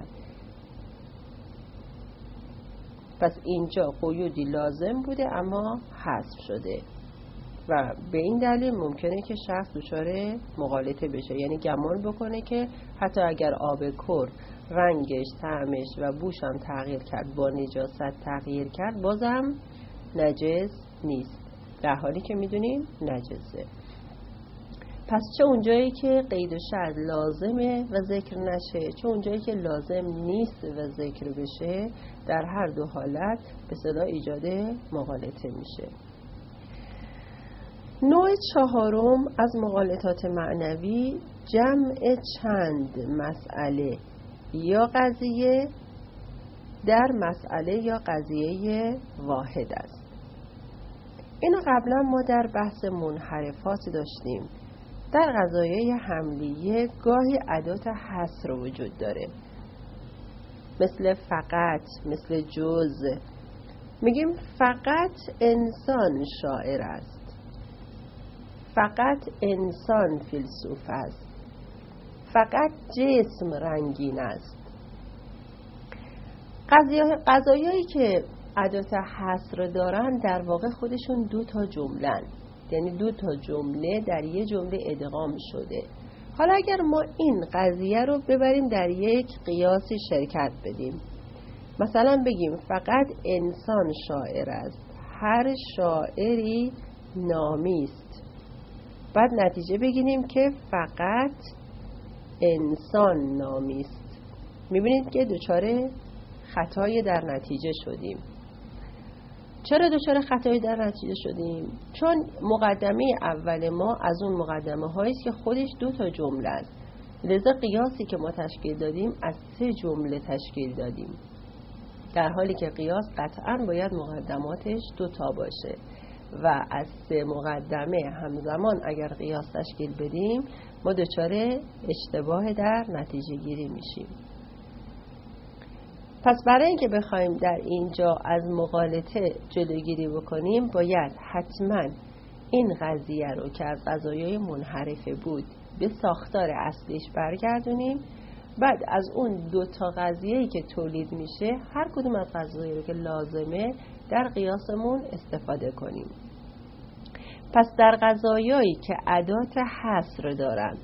پس اینجا قیودی لازم بوده اما حذف شده و به این دلیل ممکنه که شخص دچار مغالطه بشه، یعنی گمان بکنه که حتی اگر آب کر رنگش، طعمش و بوش هم تغییر کرد، با نجاست تغییر کرد، بازم نجس نیست، در حالی که میدونیم نجسه. پس چه اونجایی که قید و شرط لازمه و ذکر نشه، چه اونجایی که لازم نیست و ذکر بشه، در هر دو حالت به صدا ایجاد مغالطه میشه. نوع چهارم از مغالطات معنوی جمع چند مسئله یا قضیه در مسئله یا قضیه واحد است. اینو قبلا ما در بحث منحرفات داشتیم. در قضایای حملیه گاهی ادات حصر وجود داره، مثل فقط، مثل جز. میگیم فقط انسان شاعر است، فقط انسان فیلسوف است، فقط جسم رنگین است. قضایایی که ادات حصر دارن در واقع خودشون دو تا جملن، یعنی دو تا جمله در یه جمله ادغام شده. حالا اگر ما این قضیه رو ببریم در یک قیاسی شرکت بدیم، مثلا بگیم فقط انسان شاعر است، هر شاعری نامی است، بعد نتیجه بگیریم که فقط انسان نامی است. میبینید که دچار خطای در نتیجه شدیم. چرا دچار خطایی در نتیجه شدیم؟ چون مقدمه اول ما از اون مقدمه هایی است که خودش دو تا جمله است، لذا قیاسی که ما تشکیل دادیم از 3 جمله تشکیل دادیم، در حالی که قیاس قطعاً باید مقدماتش 2 تا باشه و از 3 مقدمه همزمان اگر قیاس تشکیل بدیم ما دچار اشتباه در نتیجه گیری میشیم. پس برای اینکه بخوایم در اینجا از مغالطه جلوگیری بکنیم باید حتما این قضیه رو که از قضایای منحرفه بود به ساختار اصلیش برگردونیم، بعد از اون 2 تا قضیه‌ای که تولید میشه هر کدوم از قضایایی رو که لازمه در قیاسمون استفاده کنیم. پس در قضایایی که ادات حصر دارن،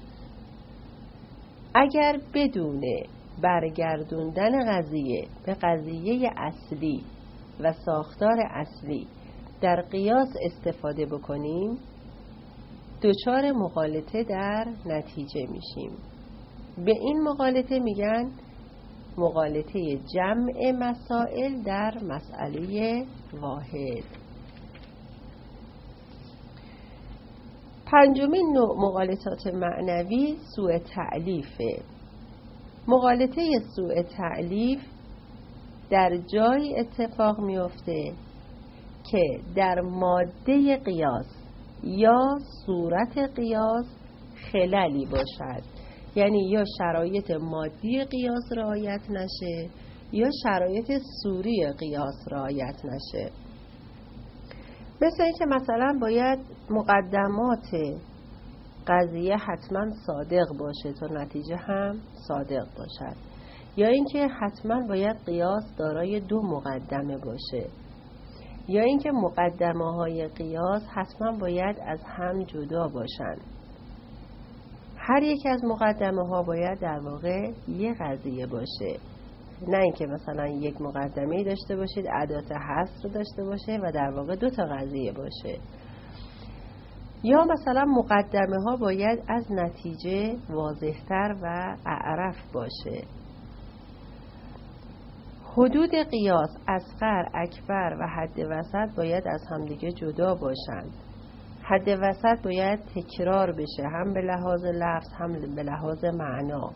اگر بدون برگردوندن قضیه به قضیه اصلی و ساختار اصلی در قیاس استفاده بکنیم دچار مغالطه در نتیجه میشیم. به این مغالطه میگن مغالطه جمع مسائل در مسئله واحد. پنجمین نوع مغالطات معنوی سوء تألیفه. مغالطه سوء تألیف در جایی اتفاق میفته که در ماده قیاس یا صورت قیاس خللی باشد، یعنی یا شرایط مادی قیاس رعایت نشه یا شرایط صوری قیاس رعایت نشه. مثل اینکه مثلا باید مقدمات قضیه حتما صادق باشه تا نتیجه هم صادق باشد، یا اینکه حتما باید قیاس دارای دو مقدمه باشه، یا اینکه مقدمه های قیاس حتما باید از هم جدا باشند. هر یک از مقدمه ها باید در واقع یک قضیه باشه، نه اینکه مثلا یک مقدمه داشته باشید ادات حصر داشته باشه و در واقع دو تا قضیه باشه. یا مثلا مقدمه ها باید از نتیجه واضح‌تر و اعرف باشه. حدود قیاس اصغر، اکبر و حد وسط باید از همدیگه جدا باشند. حد وسط باید تکرار بشه، هم به لحاظ لفظ هم به لحاظ معنا.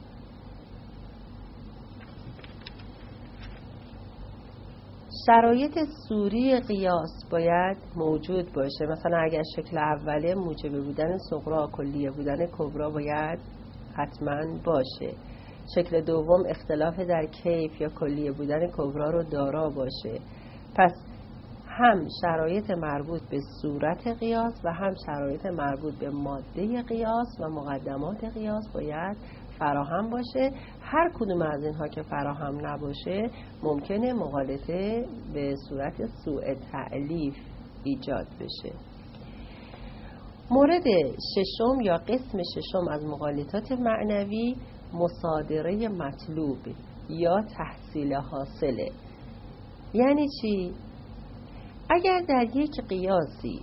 شرایط صوری قیاس باید موجود باشه، مثلا اگر شکل اوله موجب بودن صغرا، کلیه بودن کبرا باید حتما باشه. شکل دوم اختلاف در کیف یا کلیه بودن کبرا رو دارا باشه. پس هم شرایط مربوط به صورت قیاس و هم شرایط مربوط به ماده قیاس و مقدمات قیاس باید فراهم باشه. هر کدوم از اینها که فراهم نباشه ممکنه مغالطه به صورت سوء تألیف ایجاد بشه. مورد ششم یا قسم ششم از مغالطات معنوی مصادره مطلوب یا تحصیل حاصله. یعنی چی؟ اگر در یک قیاسی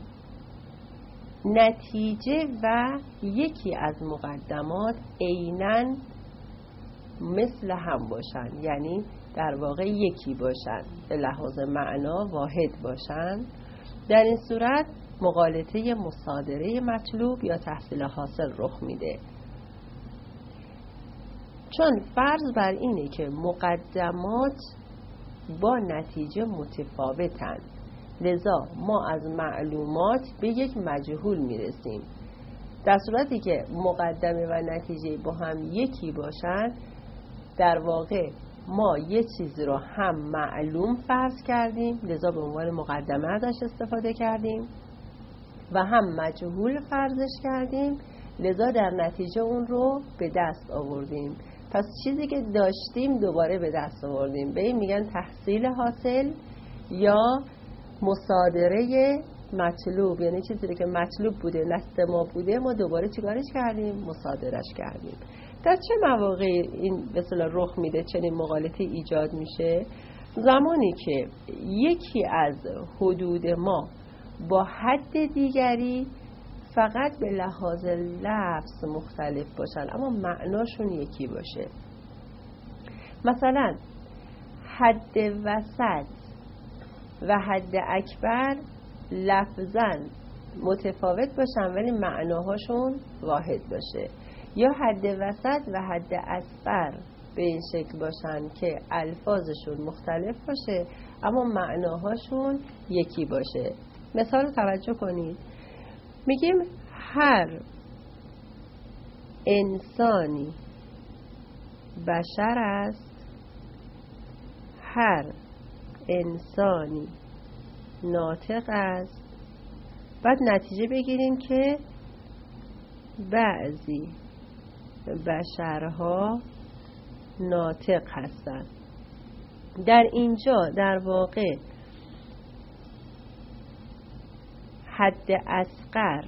نتیجه و یکی از مقدمات عیناً مثل هم باشن، یعنی در واقع یکی باشن، به لحاظ معنا واحد باشن، در این صورت مغالطه مصادره مطلوب یا تحصیل حاصل رخ میده. چون فرض بر اینه که مقدمات با نتیجه متفاوتن، لذا ما از معلومات به یک مجهول میرسیم. در صورتی که مقدمه و نتیجه با هم یکی باشن، در واقع ما یه چیزی رو هم معلوم فرض کردیم، لذا به عنوان مقدمه ازش استفاده کردیم، و هم مجهول فرضش کردیم، لذا در نتیجه اون رو به دست آوردیم. پس چیزی که داشتیم دوباره به دست آوردیم. به این میگن تحصیل حاصل یا مصادره مطلوب، یعنی چیزی که مطلوب بوده دست ما بوده ما دوباره چیکارش کردیم؟ مصادرش کردیم. در چه مواقعی این به اصطلاح رخ میده چنین مغالطه ایجاد میشه؟ زمانی که یکی از حدود ما با حد دیگری فقط به لحاظ لفظ مختلف باشن اما معناشون یکی باشه. مثلا حد وسط و حد اکبر لفظاً متفاوت باشن ولی معناهاشون واحد باشه، یا حد وسط و حد اصغر به این شکل باشن که الفاظشون مختلف باشه اما معناهاشون یکی باشه. مثال رو توجه کنید. میگیم هر انسانی بشر است، هر انسانی ناطق است. بعد نتیجه بگیریم که بعضی بشرها ناطق هستند. در اینجا در واقع حد اصغر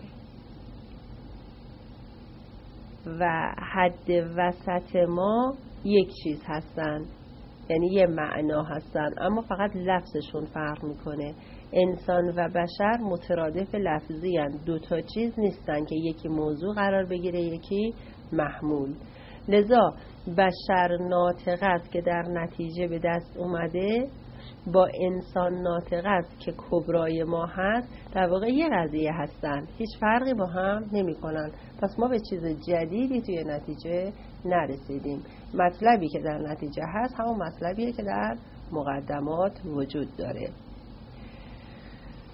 و حد وسط ما یک چیز هستند، یعنی یه معنا هستن اما فقط لفظشون فرق میکنه. انسان و بشر مترادف لفظی هستند، دو تا چیز نیستن که یکی موضوع قرار بگیره یکی محمول. لذا بشر ناطق است که در نتیجه به دست اومده با انسان ناطق است که کبرای ما هست در واقع یه قضیه هستن، هیچ فرقی با هم نمی کنن. پس ما به چیز جدیدی توی نتیجه نرسیدیم. مطلبی که در نتیجه هست همون مطلبیه که در مقدمات وجود داره.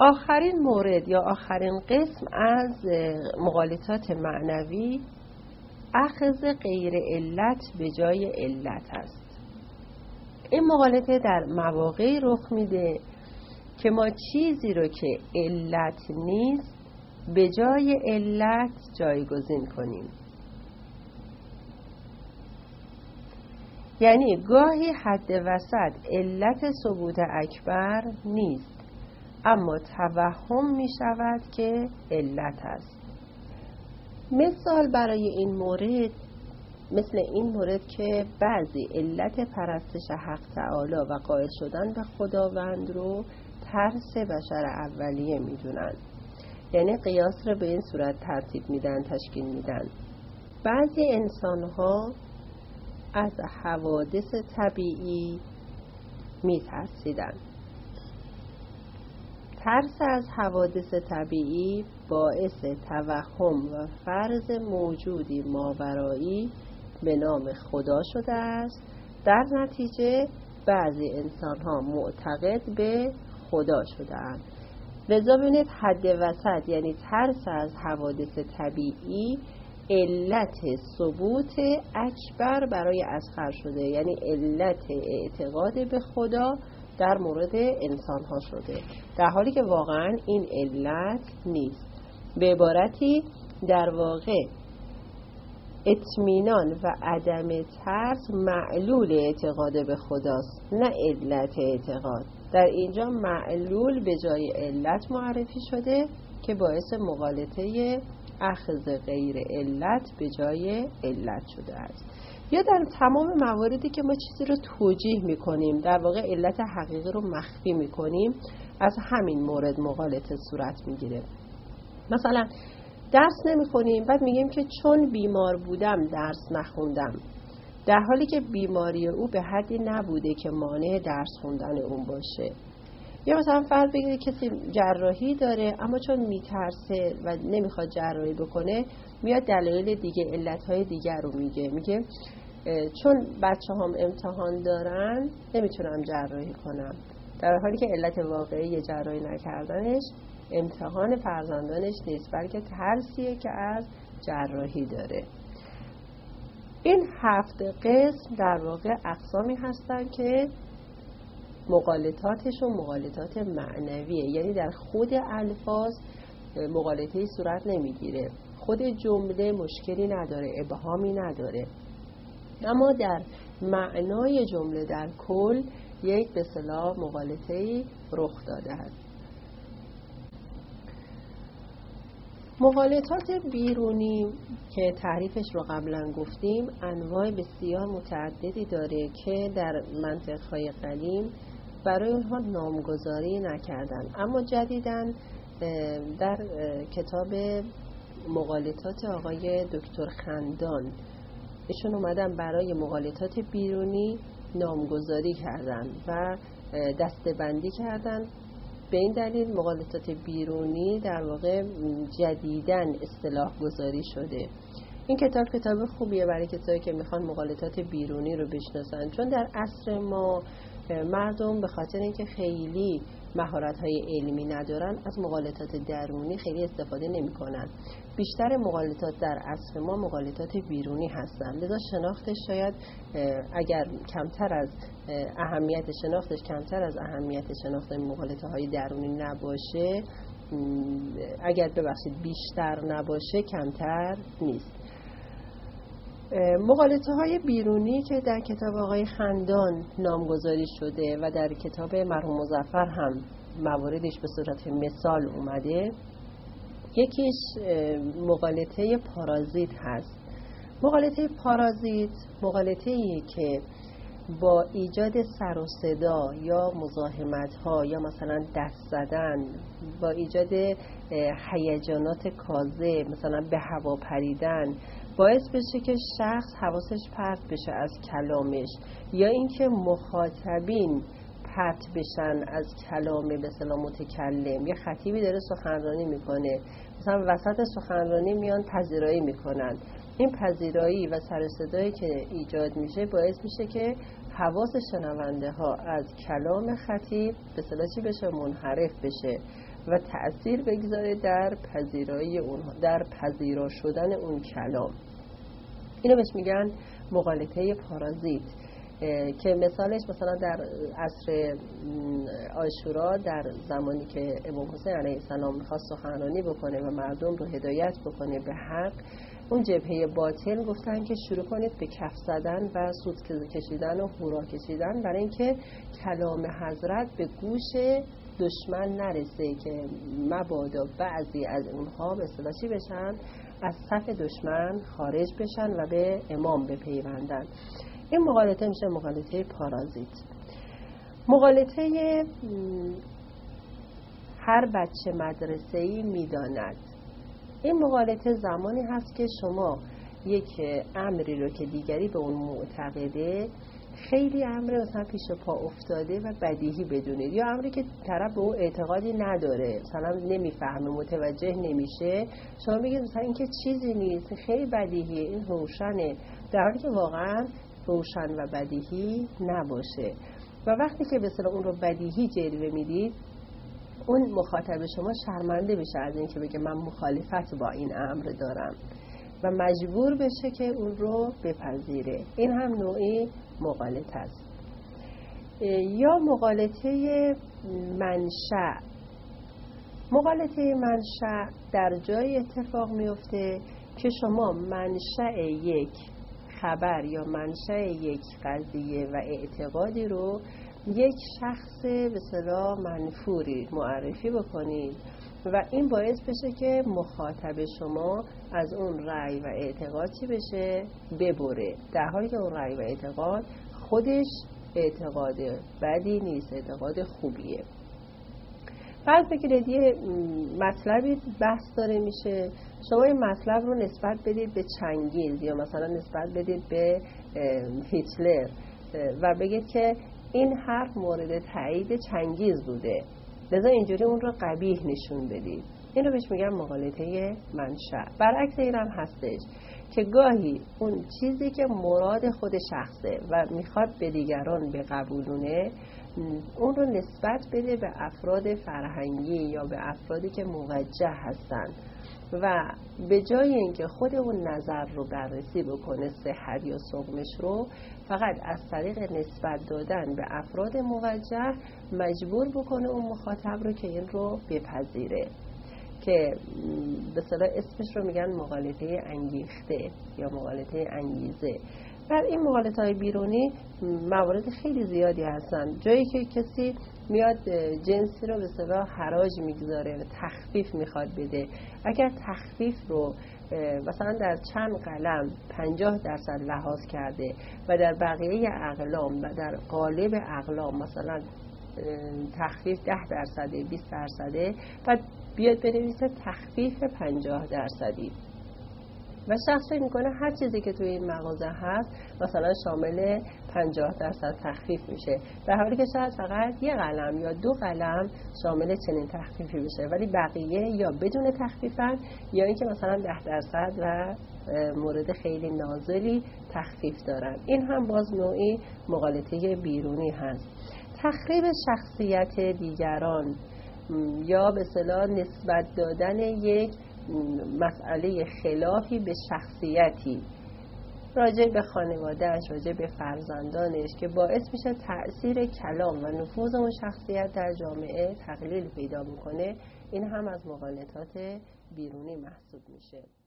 آخرین مورد یا آخرین قسم از مغالطات معنوی اخذ غیر علت به جای علت است. این مغالطه در مواقعی رخ میده که ما چیزی رو که علت نیست به جای علت جایگزین کنیم. یعنی گاهی حد وسط علت ثبوت اکبر نیست، اما توهم می شود که علت است. مثال برای این مورد مثل این مورد که بعضی علت پرستش حق تعالی و قائل شدن به خداوند رو ترس بشر اولیه می دونن. یعنی قیاس رو به این صورت ترتیب میدن، تشکیل میدن. بعضی انسان ها از حوادث طبیعی می ترسیدن. ترس از حوادث طبیعی باعث توهم و فرض موجودی ماورایی به نام خدا شده است. در نتیجه بعضی انسان ها معتقد به خدا شده اند. لذا ببینید حد وسط یعنی ترس از حوادث طبیعی علت ثبوت اکبر برای اصغر شده، یعنی علت اعتقاد به خدا در مورد انسان ها شده، در حالی که واقعا این علت نیست. به عبارتی در واقع اطمینان و عدم ترس معلول اعتقاد به خداست، نه علت اعتقاد. در اینجا معلول به جای علت معرفی شده که باعث مغالطه اخذ غیر علت به جای علت شده است. یا در تمام مواردی که ما چیزی رو توجیه میکنیم، در واقع علت حقیقی رو مخفی میکنیم، از همین مورد مغالطه صورت میگیره. مثلا درس نمیخونیم، بعد میگیم که چون بیمار بودم درس نخوندم، در حالی که بیماری او به حدی نبوده که مانع درس خوندن اون باشه. یا مثلا فرض بگیرید کسی جراحی داره اما چون میترسه و نمیخواد جراحی بکنه، میاد دلایل دیگه، علتهای دیگر رو میگه چون بچه هم امتحان دارن نمیتونم جراحی کنم، در حالی که علت واقعی جراحی نکردنش امتحان فرزندانش نیست، بلکه ترسیه که از جراحی داره. این 7 قسم در واقع اقسامی هستن که مغالطاتشون مغالطات معنویه، یعنی در خود الفاظ مغالطه‌ای صورت نمیگیره، خود جمله مشکلی نداره، ابهامی نداره، اما در معنای جمله در کل یک به اصطلاح مغالطه‌ای رخ داده است. مغالطات بیرونی که تعریفش رو قبلا گفتیم انواع بسیار متعددی داره که در منطق‌های قدیم برای اونها نامگذاری نکردن، اما جدیداً در کتاب مغالطات آقای دکتر خندان ایشون اومدن برای مغالطات بیرونی نامگذاری کردن و دسته‌بندی کردن. به این دلیل مغالطات بیرونی در واقع جدیداً اصطلاح گذاری شده. این کتاب خوبیه برای کسایی که میخوان مغالطات بیرونی رو بشناسن، چون در عصر ما مردم به خاطر اینکه خیلی مهارت‌های علمی ندارن از مغالطات درونی خیلی استفاده نمی‌کنن. بیشتر مغالطات در عصر ما مغالطات بیرونی هستن، لذا شناختش شاید اگر کمتر از اهمیت شناخت مغالطه‌های درونی نباشه، اگر بیشتر نباشه کمتر نیست. مغالطه‌های بیرونی که در کتاب آقای خندان نامگذاری شده و در کتاب مرحوم مظفر هم مواردش به صورت مثال اومده، یکیش مغالطه پارازیت هست. مغالطه پارازیت مغالطه‌ایه که با ایجاد سر و صدا یا مزاحمت‌ها یا مثلا دست زدن، با ایجاد هیجانات کاذب، مثلا به هوا پریدن، باعث بشه که شخص حواسش پرت بشه از کلامش، یا اینکه مخاطبین پرت بشن از کلام به اصطلاح متکلم. یا خطیبی داره سخنرانی میکنه، مثلا وسط سخنرانی میان پذیرایی میکنن، این پذیرایی و سر صدایی که ایجاد میشه باعث میشه که حواس شنونده ها از کلام خطیب به اصطلاح چی بشه؟ منحرف بشه و تأثیر بگذاره در پذیرایی اونها، در پذیرا شدن اون کلام. اینو بهش میگن مغالطه پارازیت، که مثالش مثلا در عصر عاشورا، در زمانی که امام حسین علیه السلام میخواست سخنرانی بکنه و مردم رو هدایت بکنه به حق، اون جبهه باطل گفتن که شروع کنید به کف زدن و سوت کشیدن و هورا کشیدن برای اینکه کلام حضرت به گوش دشمن نرسه، که مبادا بعضی از اونها به اصطلاح چی بشن، از صف دشمن خارج بشن و به امام بپیوندن. این مغالطه میشه مغالطه پارازیت. مغالطه هر بچه مدرسه‌ای میداند. این مغالطه زمانی هست که شما یک امری رو که دیگری به اون معتقده، خیلی امر مثلا پیش پا افتاده و بدیهی بدونید، یا امری که طرف به اون اعتقادی نداره، مثلا نمیفهمه، متوجه نمیشه، شما بگید مثلا این که چیزی نیست، خیلی بدیهیه، این روشنه، در حالی که واقعا روشن و بدیهی نباشه. و وقتی که به اصطلاح اون رو بدیهی جلوه میدید، اون مخاطب شما شرمنده بشه از این که بگه من مخالفت با این امر دارم و مجبور بشه که اون رو بپذیره. این هم نوعی مغالطه است. یا مغالطه منشأ. مغالطه منشأ در جای اتفاق میفته که شما منشأ یک خبر یا منشأ یک قضیه و اعتقادی رو یک شخص به اصطلاح منفوری معرفی بکنید و این باعث بشه که مخاطب شما از اون رأی و اعتقاد چی بشه؟ ببره، در حالی که اون رأی و اعتقاد خودش اعتقاد بدی نیست، اعتقاد خوبیه. بعد بگیرید یه مطلبی بحث داره میشه، شما این مطلب رو نسبت بدید به چنگیز یا مثلا نسبت بدید به هیتلر و بگید که این حرف مورد تایید چنگیز بوده، لذا اینجوری اون رو قبیح نشون بدید. این رو بهش میگم مغالطه منشأ. برعکس این هم هستش که گاهی اون چیزی که مراد خود شخصه و میخواد به دیگران بقبولونه، اون رو نسبت بده به افراد فرهنگی یا به افرادی که موجه هستن و به جای اینکه خود اون نظر رو بررسی بکنه، صحت یا سقمش رو، فقط از طریق نسبت دادن به افراد موجه مجبور بکنه اون مخاطب رو که این رو بپذیره، که به اصطلاح اسمش رو میگن مغالطه انگیخته یا مغالطه انگیزه. بر این مغالطه‌های بیرونی موارد خیلی زیادی هستن، جایی که کسی میاد جنسی رو به اصطلاح حراج میگذاره و تخفیف میخواد بده. اگر تخفیف رو مثلا در چند قلم 50% لحاظ کرده و در بقیه اقلام و در قالب اقلام مثلا تخفیف 10%، 20%، بعد بیاد بنویسه تخفیف 50%. و شخص فکر میکنه هر چیزی که توی این مغازه هست مثلا شامل 50% تخفیف میشه، در حالی که شاید فقط یه قلم یا 2 قلم شامل چنین تخفیفی میشه، ولی بقیه یا بدون تخفیفن یا اینکه مثلا 10% و مورد خیلی نازلی تخفیف دارن. این هم باز نوعی مغالطه بیرونی هست. تخریب شخصیت دیگران یا به اصطلاح نسبت دادن یک مسئله خلافی به شخصیتی، راجع به خانوادهش، راجع به فرزندانش، که باعث میشه تأثیر کلام و نفوذ اون شخصیت در جامعه تقلیل پیدا بکنه، این هم از مغالطات بیرونی محسوب میشه.